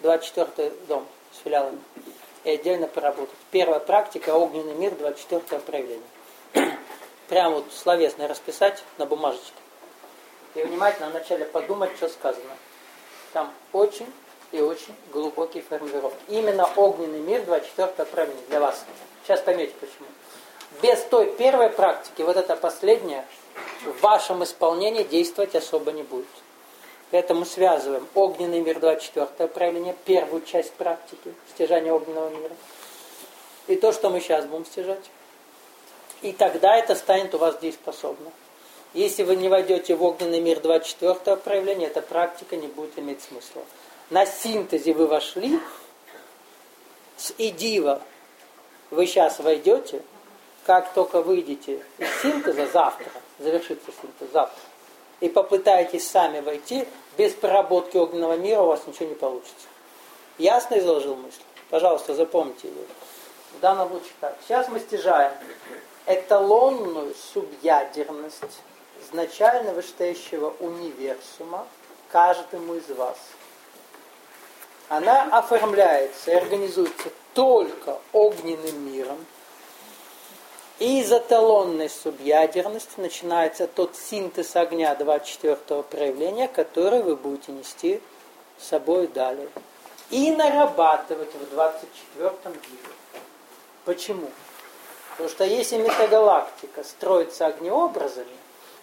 24 дом с филиалами. И отдельно поработать. Первая практика — огненный мир, 24 проявление. Прямо вот словесно расписать на бумажечке. И внимательно вначале подумать, что сказано. Там очень и очень глубокие формулировки. Именно огненный мир, 24 проявление для вас. Сейчас поймете почему. Без той первой практики, вот эта последняя, в вашем исполнении действовать особо не будет. Поэтому связываем огненный мир, 24 проявление, первую часть практики, стяжания огненного мира. И то, что мы сейчас будем стяжать. И тогда это станет у вас дееспособно. Если вы не войдете в огненный мир 24 проявления, эта практика не будет иметь смысла. На синтезе вы вошли, с идива вы сейчас войдете, как только выйдете из синтеза завтра, завершится синтез завтра, и попытаетесь сами войти, без проработки огненного мира у вас ничего не получится. Ясно изложил мысль? Пожалуйста, запомните ее. В данном случае так. Сейчас мы стяжаем эталонную субъядерность изначально вышестоящего универсума каждому из вас. Она оформляется и организуется только огненным миром. И из эталонной субъядерности начинается тот синтез огня 24-го проявления, который вы будете нести с собой далее. И нарабатывать в 24-м мире. Почему? Потому что если метагалактика строится огнеобразами,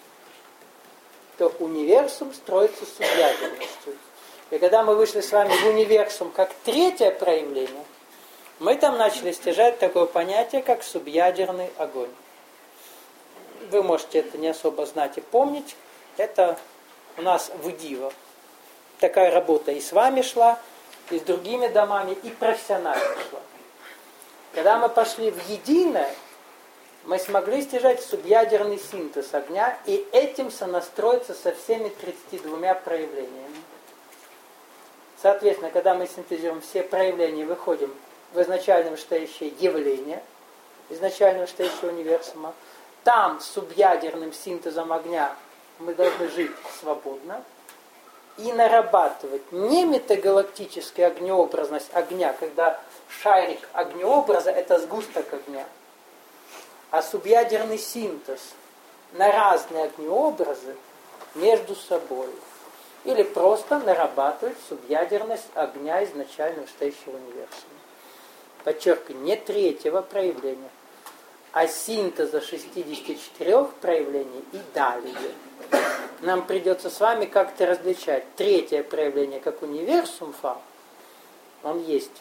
то универсум строится субъядерностью. И когда мы вышли с вами в универсум как третье проявление, мы там начали стяжать такое понятие, как субъядерный огонь. Вы можете это не особо знать и помнить. Это у нас в Идива. Такая работа и с вами шла, и с другими домами, и профессионально шла. Когда мы пошли в единое, мы смогли стяжать субъядерный синтез огня и этим сонастроиться со всеми 32 проявлениями. Соответственно, когда мы синтезируем все проявления, выходим в изначально вышестоящее явление, изначально вышестоящего универсума. Там субъядерным синтезом огня мы должны жить свободно и нарабатывать не метагалактическая огнеобразность огня, когда шарик огнеобраза — это сгусток огня, а субъядерный синтез на разные огнеобразы между собой. Или просто нарабатывать субъядерность огня изначально вышестоящего универсума. Подчеркиваю, не третьего проявления, а синтеза 64 проявлений и далее. Нам придется с вами как-то различать третье проявление как универсум фа, он есть,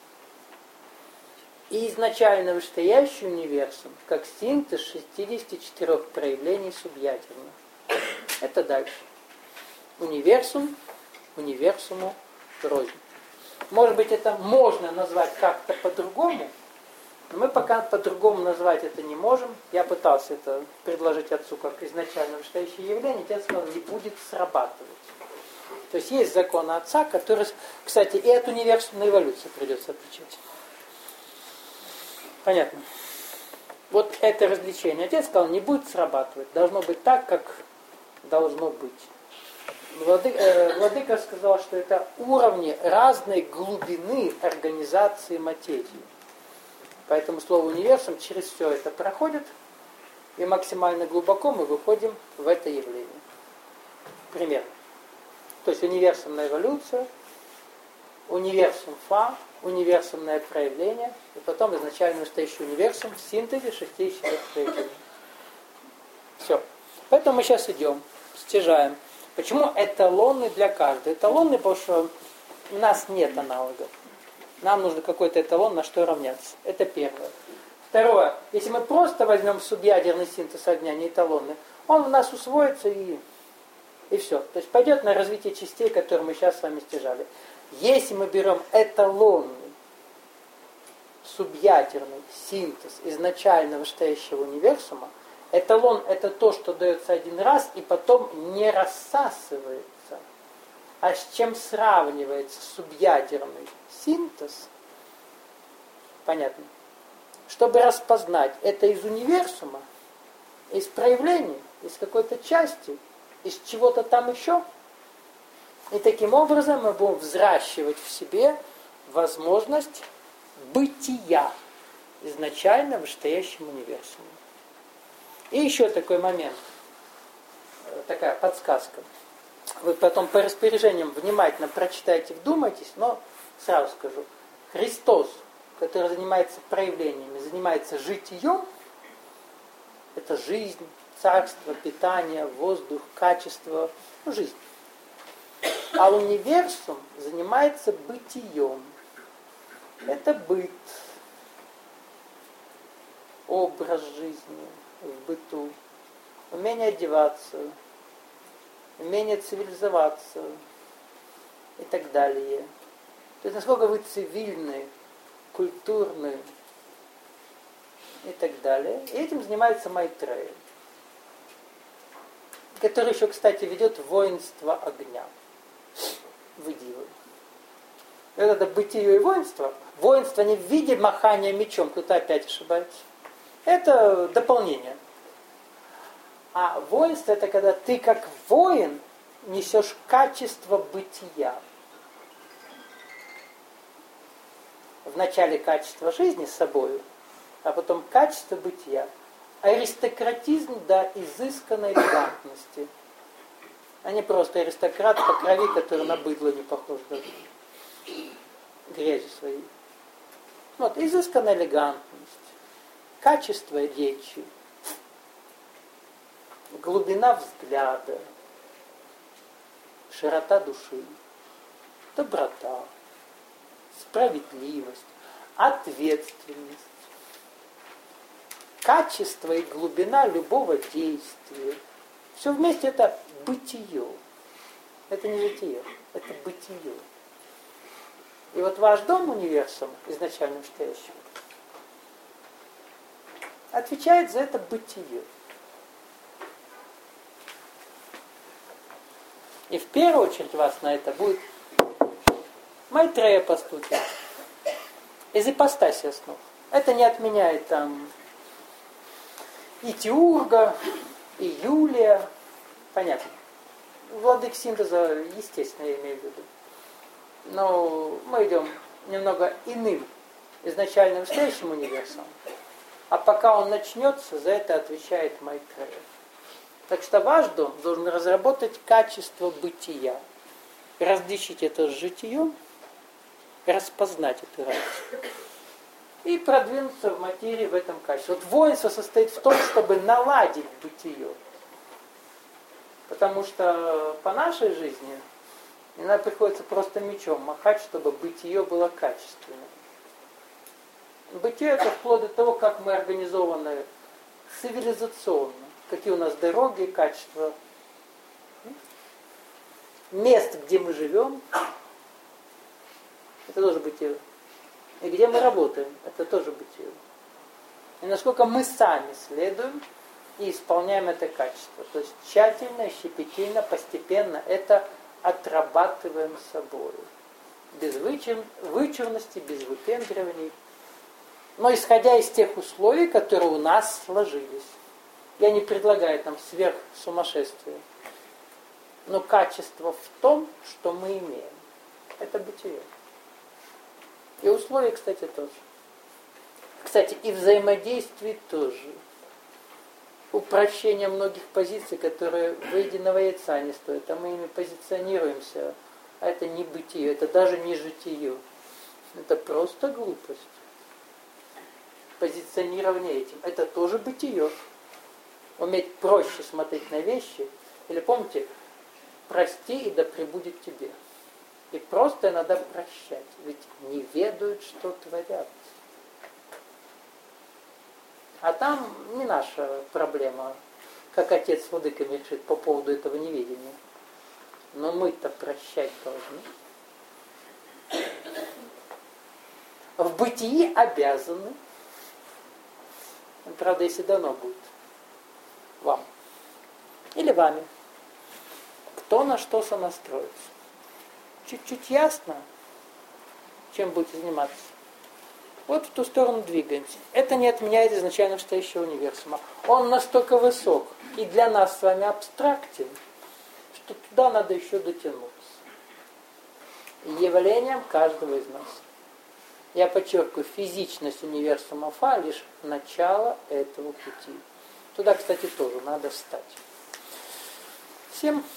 и изначально вышестоящий универсум как синтез 64 проявлений субъядерных. Это дальше. Универсум, универсуму рознь. Может быть, это можно назвать как-то по-другому, но мы пока по-другому назвать это не можем. Я пытался это предложить отцу как изначально вышестоящее явление, отец сказал, не будет срабатывать. То есть есть закон отца, который, кстати, и от универсумной эволюции придется отличать. Понятно? Вот это развлечение. Отец сказал, не будет срабатывать, должно быть так, как должно быть. Владыка сказал, что это уровни разной глубины организации материи. Поэтому слово универсум через все это проходит, и максимально глубоко мы выходим в это явление. Пример. То есть универсумная эволюция, универсум фа, универсумное проявление, и потом изначально настоящий универсум в синтезе 64 проявлений. Все. Поэтому мы сейчас идем, стяжаем. Почему эталонный для каждого? Эталонный, потому что у нас нет аналогов. Нам нужен какой-то эталон, на что равняться. Это первое. Второе. Если мы просто возьмем субъядерный синтез огня, не эталонный, он у нас усвоится и все. То есть пойдет на развитие частей, которые мы сейчас с вами стяжали. Если мы берем эталонный субъядерный синтез изначально вышестоящего универсума, эталон — это то, что дается один раз и потом не рассасывается. А с чем сравнивается субъядерный синтез? Понятно. Чтобы распознать, это из универсума, из проявления, из какой-то части, из чего-то там еще. И таким образом мы будем взращивать в себе возможность бытия изначально вышестоящим универсумом. И еще такой момент, такая подсказка. Вы потом по распоряжениям внимательно прочитайте, вдумайтесь, но сразу скажу, Христос, который занимается проявлениями, занимается житием, это жизнь, царство, питание, воздух, качество, жизнь. А универсум занимается бытием. Это быт, образ жизни в быту, умение одеваться, умение цивилизоваться и так далее. То есть насколько вы цивильны, культурны и так далее. И этим занимается Майтрея, который еще, кстати, ведет воинство огня в Идиве. Это бытие и воинство. Воинство не в виде махания мечом, кто-то опять ошибается. Это дополнение. А воинство это когда ты как воин несешь качество бытия. Вначале качество жизни с собой, а потом качество бытия. Аристократизм до изысканной элегантности. А не просто аристократ по крови, который на быдло не похож даже. Грязью своей. Вот, изысканная элегантность, качество речи, глубина взгляда, широта души, доброта, справедливость, ответственность, качество и глубина любого действия. Все вместе это бытие. Это не житие, это бытие. И вот ваш дом, универсум, изначально настоящий, отвечает за это бытие. И в первую очередь вас на это будет Майтрея поступит из ипостаси основ. Это не отменяет там и Теурга, и Юлия. Понятно. Владык синтеза, естественно, я имею в виду. Но мы идем немного иным, изначально настоящим универсумом. А пока он начнется, за это отвечает Майтрея. Так что ваш дом должен разработать качество бытия. Различить это с житием, распознать эту разницу. И продвинуться в материи в этом качестве. Вот воинство состоит в том, чтобы наладить бытие. Потому что по нашей жизни иногда приходится просто мечом махать, чтобы бытие было качественным. Бытие это вплоть до того, как мы организованы цивилизационно. Какие у нас дороги, качества. Мест, где мы живем, это тоже бытие. И где мы работаем, это тоже бытие. И насколько мы сами следуем и исполняем это качество. То есть тщательно, щепетильно, постепенно это отрабатываем собой. Без вычурности, без выпендриваний. Но исходя из тех условий, которые у нас сложились. Я не предлагаю там сверхсумасшествия. Но качество в том, что мы имеем. Это бытие. И условия, кстати, тоже. Кстати, и взаимодействие тоже. Упрощение многих позиций, которые выеденного яйца не стоят. А мы ими позиционируемся. А это не бытие, это даже не житие. Это просто глупость. Позиционирование этим. Это тоже бытие. Уметь проще смотреть на вещи. Или помните, прости, и да пребудет тебе. И просто надо прощать. Ведь не ведают, что творят. А там не наша проблема, как отец с владыками решит по поводу этого неведения. Но мы-то прощать должны. В бытии обязаны. Правда, если дано будет. Вам. Или вами. Кто на что сонастроится. Чуть-чуть ясно, чем будете заниматься. Вот в ту сторону двигаемся. Это не отменяет изначально настоящего универсума. Он настолько высок и для нас с вами абстрактен, что туда надо еще дотянуться. явлением каждого из нас. Я подчеркиваю, физичность универсума Фа лишь начало этого пути. Туда, кстати, тоже надо встать. Всем.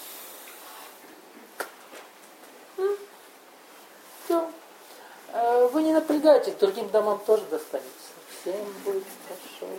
Все. Вы не напрягайтесь, другим домам тоже достанется. Всем будет хорошо.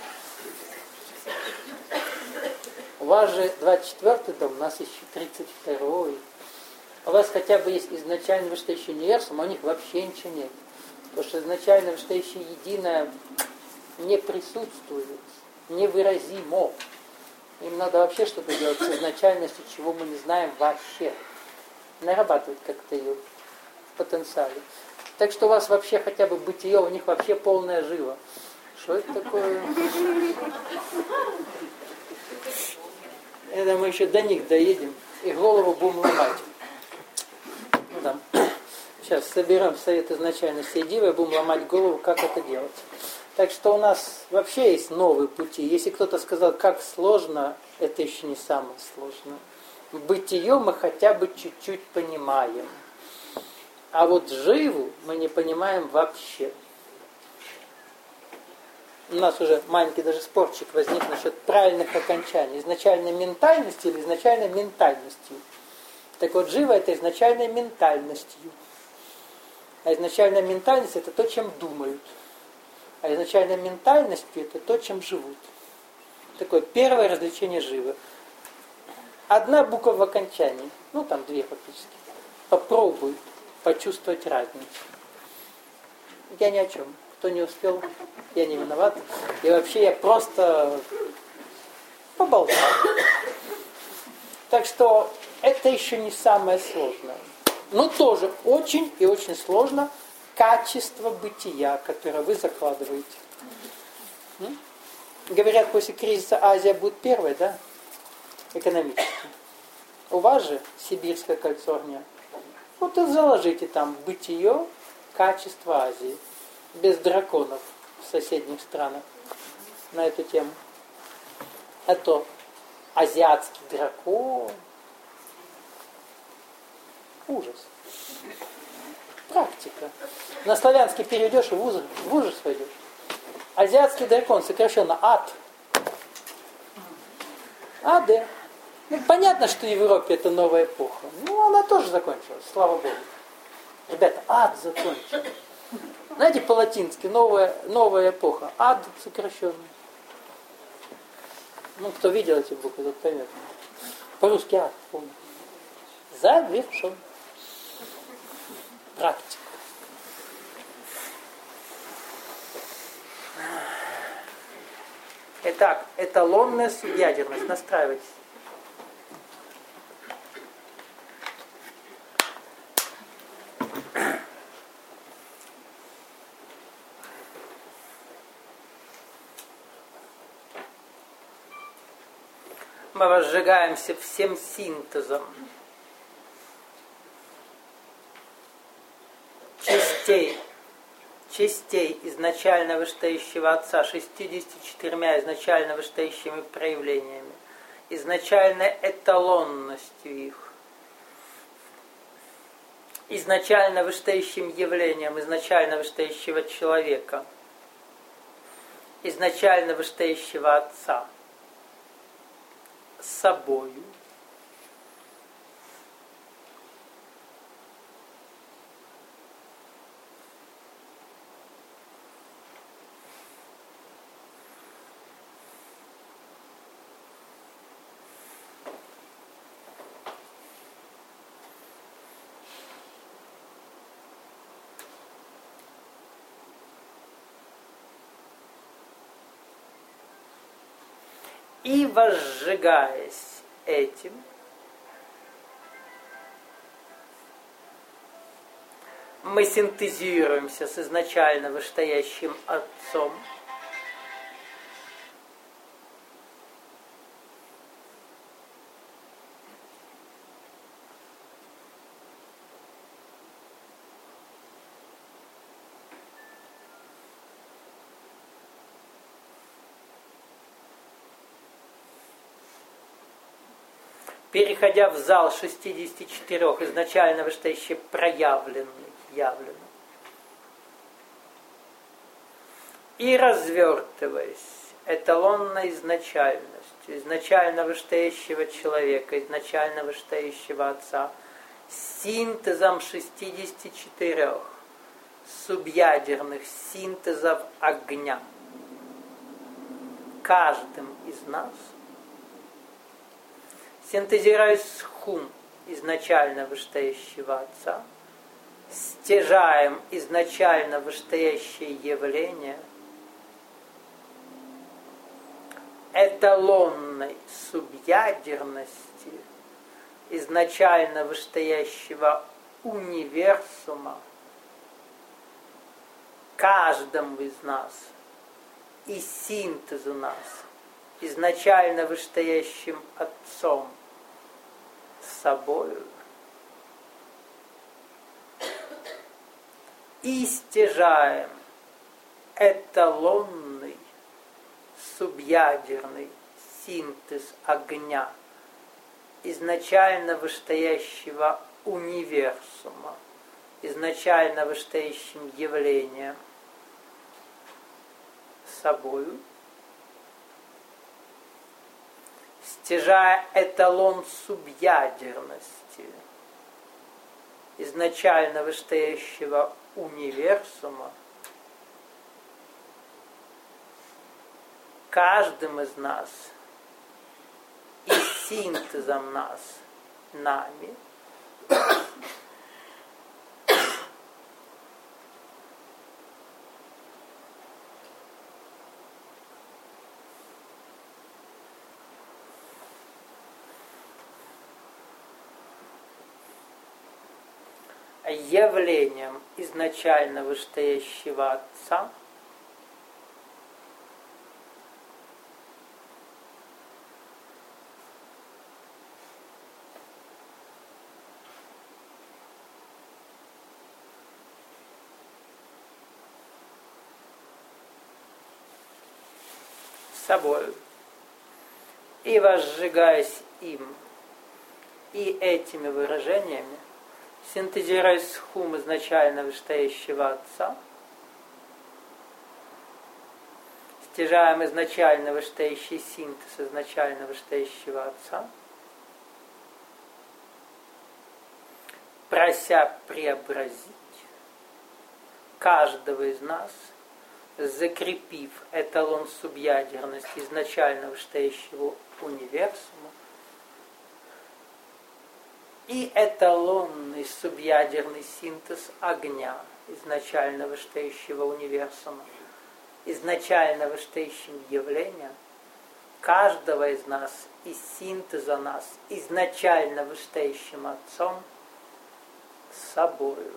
У вас же 24-й дом, у нас еще 32-й. У вас хотя бы есть изначально вышестоящий универсум, а у них вообще ничего нет. Потому что изначально вышестоящее единое не присутствует, невыразимо. Им надо вообще что-то делать с изначальностью, чего мы не знаем вообще. Нарабатывать как-то ее в потенциале. Так что у вас вообще хотя бы бытие, у них вообще полная жива. Что это такое? Это мы еще до них доедем и голову будем ломать. Ну, там. Сейчас соберем совет изначальности и дивы и будем ломать голову, как это делать. Так что у нас вообще есть новые пути. Если кто-то сказал, как сложно, это еще не самое сложное. Бытие мы хотя бы чуть-чуть понимаем. А вот живу мы не понимаем вообще. У нас уже маленький даже спорчик возник насчет правильных окончаний. Изначальной ментальности или изначальной ментальностью. Так вот, живо это изначальной ментальностью. А изначальная ментальность это то, чем думают. А изначальная ментальность это то, чем живут. Такое первое развлечение живо. Одна буква в окончании. Ну, там две фактически. Попробуй почувствовать разницу. Я ни о чем. Кто не успел, я не виноват. И вообще я просто поболтал. Так что это еще не самое сложное. Но тоже очень и очень сложно качество бытия, которое вы закладываете. Говорят, после кризиса Азия будет первой, да? Экономически. У вас же Сибирское кольцо огня. Вот и заложите там бытие, качество Азии. Без драконов в соседних странах на эту тему. А то азиатский дракон. Ужас. Практика. На славянский перейдешь и в ужас войдешь. Азиатский дракон, сокращенно ад. АД. Ну, понятно, что в Европе это новая эпоха. Ну, она тоже закончилась, слава Богу. Ребята, ад закончился. Знаете, по-латински новая эпоха. Ад сокращенный. Ну, кто видел эти буквы, тот поймет. По-русски ад, помню. Завершен. Практика. Итак, эталонная субъядерность. Настраивайтесь. Мы разжигаемся всем синтезом частей изначально вышестоящего Отца, 64 изначально вышестоящими проявлениями, изначальной эталонностью их, изначально вышестоящим явлением, изначально вышестоящего человека, изначально вышестоящего Отца, собою. И возжигаясь этим, мы синтезируемся с изначально вышестоящим Отцом, переходя в зал 64 изначально вышестоящие проявленные, явленные, и развертываясь эталонной изначальностью, изначально вышестоящего человека, изначально вышестоящего Отца, синтезом 64 субъядерных синтезов огня, каждым из нас, синтезируясь хум изначально вышестоящего Отца, стяжаем изначально вышестоящее явление эталонной субъядерности изначально вышестоящего универсума каждому из нас и синтезу нас изначально вышестоящим Отцом с собою и стяжаем эталонный субъядерный синтез огня изначально вышестоящего универсума, изначально вышестоящим явлением собою, стяжая эталон субъядерности изначально вышестоящего универсума, каждым из нас и синтезом нас, нами, явлением изначально вышестоящего Отца, собою, и возжигаясь им и этими выражениями, синтезируясь хум изначально вышестоящего Отца, стяжаем изначально вышестоящий синтез изначально вышестоящего Отца, прося преобразить каждого из нас, закрепив эталон субъядерности изначально вышестоящего универсума и эталонный субъядерный синтез огня изначально вышестоящего универсума, изначально вышестоящим явлением каждого из нас и синтеза нас изначально вышестоящим Отцом с собою.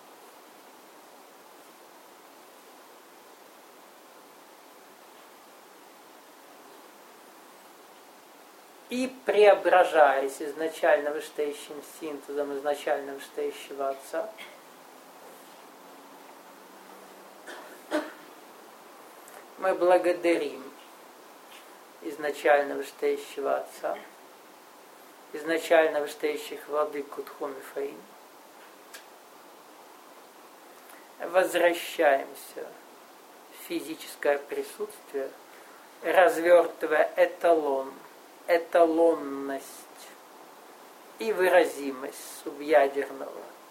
И преображаясь изначально вышестоящим синтезом изначально вышестоящего Отца, мы благодарим изначально вышестоящего Отца, изначально вышестоящих владыку Тхом и Фаим, возвращаемся в физическое присутствие, развертывая эталонность и выразимость субъядерного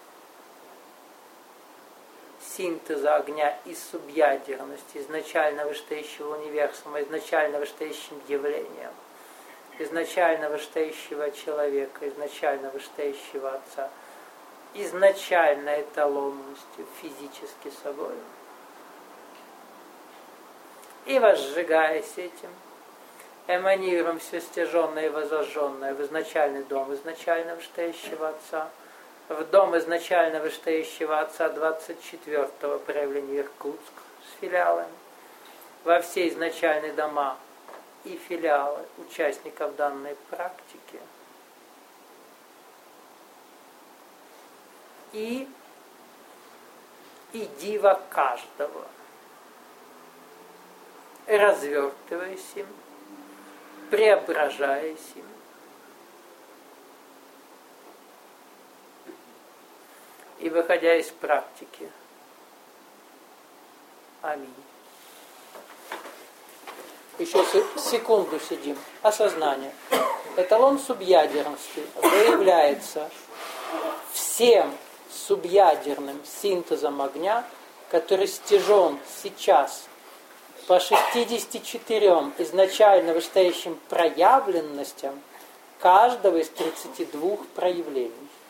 синтеза огня и субъядерности изначально вышестоящего универсума, изначально вышестоящим явлением, изначально вышестоящего человека, изначально вышестоящего Отца, изначально эталонностью физически собой. И возжигаясь этим, эманируем все стяженное и возожженное в изначальный дом изначально вышестоящего Отца, в дом изначально вышестоящего Отца 24-го проявления Иркутск с филиалами, во все изначальные дома и филиалы участников данной практики, и дива каждого, развертываясь им, преображаясь им, и выходя из практики. Аминь. Еще секунду сидим. Осознание. Эталон субъядерности выявляется всем субъядерным синтезом огня, который стяжен сейчас по 64 изначально вышестоящим проявленностям каждого из 32 проявлений.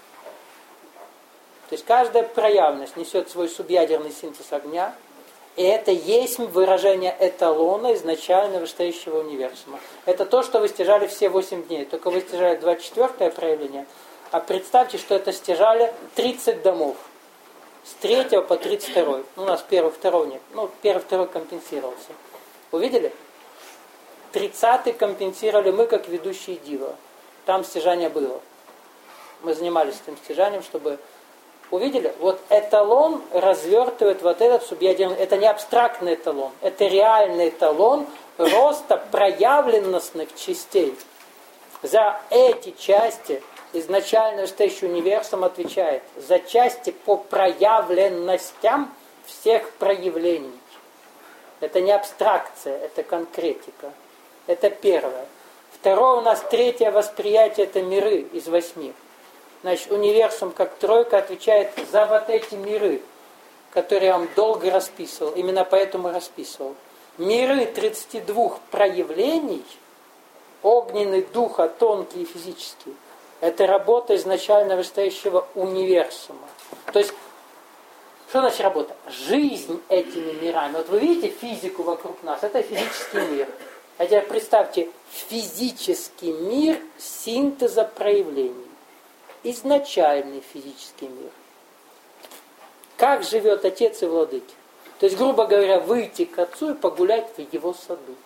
То есть каждая проявленность несет свой субъядерный синтез огня, и это есть выражение эталона изначально вышестоящего универсума. Это то, что вы стяжали все 8 дней. Только вы стяжали 24-е проявление, а представьте, что это стяжали 30 домов. С 3 по 32. Ну, у нас первый, второй нет. Ну, первый, второй компенсировался. Увидели? 30-й компенсировали мы, как ведущие дива. Там стяжание было. Мы занимались этим стяжанием, чтобы... Увидели? Вот эталон развертывает вот этот субъядерный... Это не абстрактный эталон. Это реальный эталон роста проявленностных частей. За эти части изначально вышестоящий универсум отвечает. За части по проявленностям всех проявлений. Это не абстракция, это конкретика. Это первое. Второе, у нас третье восприятие, это миры из 8. Значит, универсум как тройка отвечает за вот эти миры, которые я вам долго расписывал. Именно поэтому расписывал. Миры 32 проявлений, огненный, духа, тонкий и физический, это работа изначально вышестоящего универсума. То есть, что значит работа? Жизнь этими мирами. Вот вы видите физику вокруг нас, это физический мир. А теперь представьте физический мир синтеза проявлений. Изначальный физический мир. Как живет Отец и Владыки? То есть, грубо говоря, выйти к Отцу и погулять в Его саду.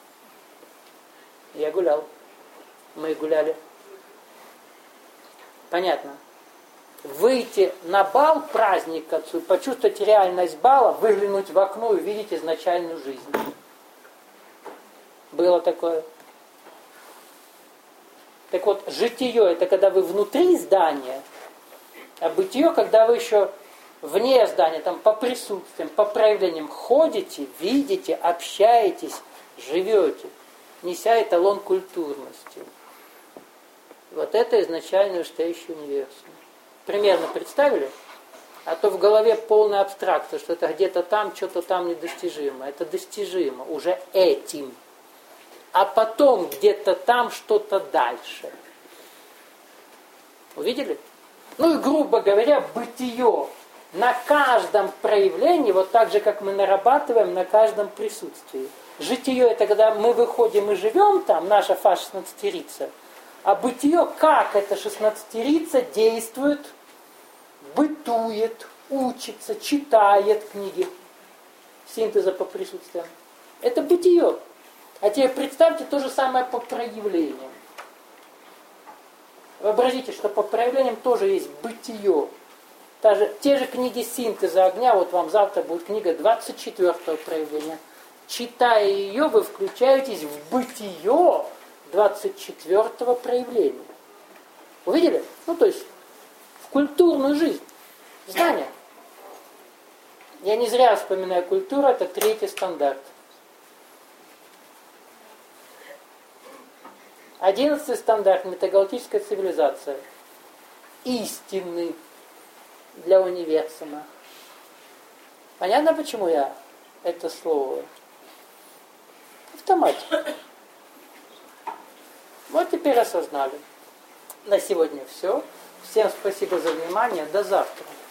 Я гулял. Мы гуляли. Понятно? Выйти на бал, праздник к Отцу, почувствовать реальность бала, выглянуть в окно и увидеть изначальную жизнь. Было такое. Так вот, житие – это когда вы внутри здания, а бытие, когда вы еще вне здания, там, по присутствиям, по проявлениям ходите, видите, общаетесь, живете, неся эталон культурности. Вот это изначально вышестоящий универсум. Примерно представили? А то в голове полная абстракция, что это где-то там, что-то там недостижимо. Это достижимо уже этим. А потом где-то там что-то дальше. Увидели? Ну и, грубо говоря, бытие на каждом проявлении, вот так же, как мы нарабатываем на каждом присутствии. Житие – это когда мы выходим и живем там, наша фа-16-рица, а бытие, как эта 16-рица действует, бытует, учится, читает книги синтеза по присутствиям. Это бытие. А теперь представьте то же самое по проявлениям. Вообразите, что по проявлениям тоже есть бытие. Те же книги синтеза огня, вот вам завтра будет книга 24-го проявления. Читая ее, вы включаетесь в бытие 24-го проявления. Увидели? Ну, то есть, в культурную жизнь. Знания. Я не зря вспоминаю культуру, это 3-й стандарт. 11-й стандарт, метагалактическая цивилизация. Истинный для универсума. Понятно, почему я это слово? Автомате. Вот теперь осознали. На сегодня все. Всем спасибо за внимание. До завтра.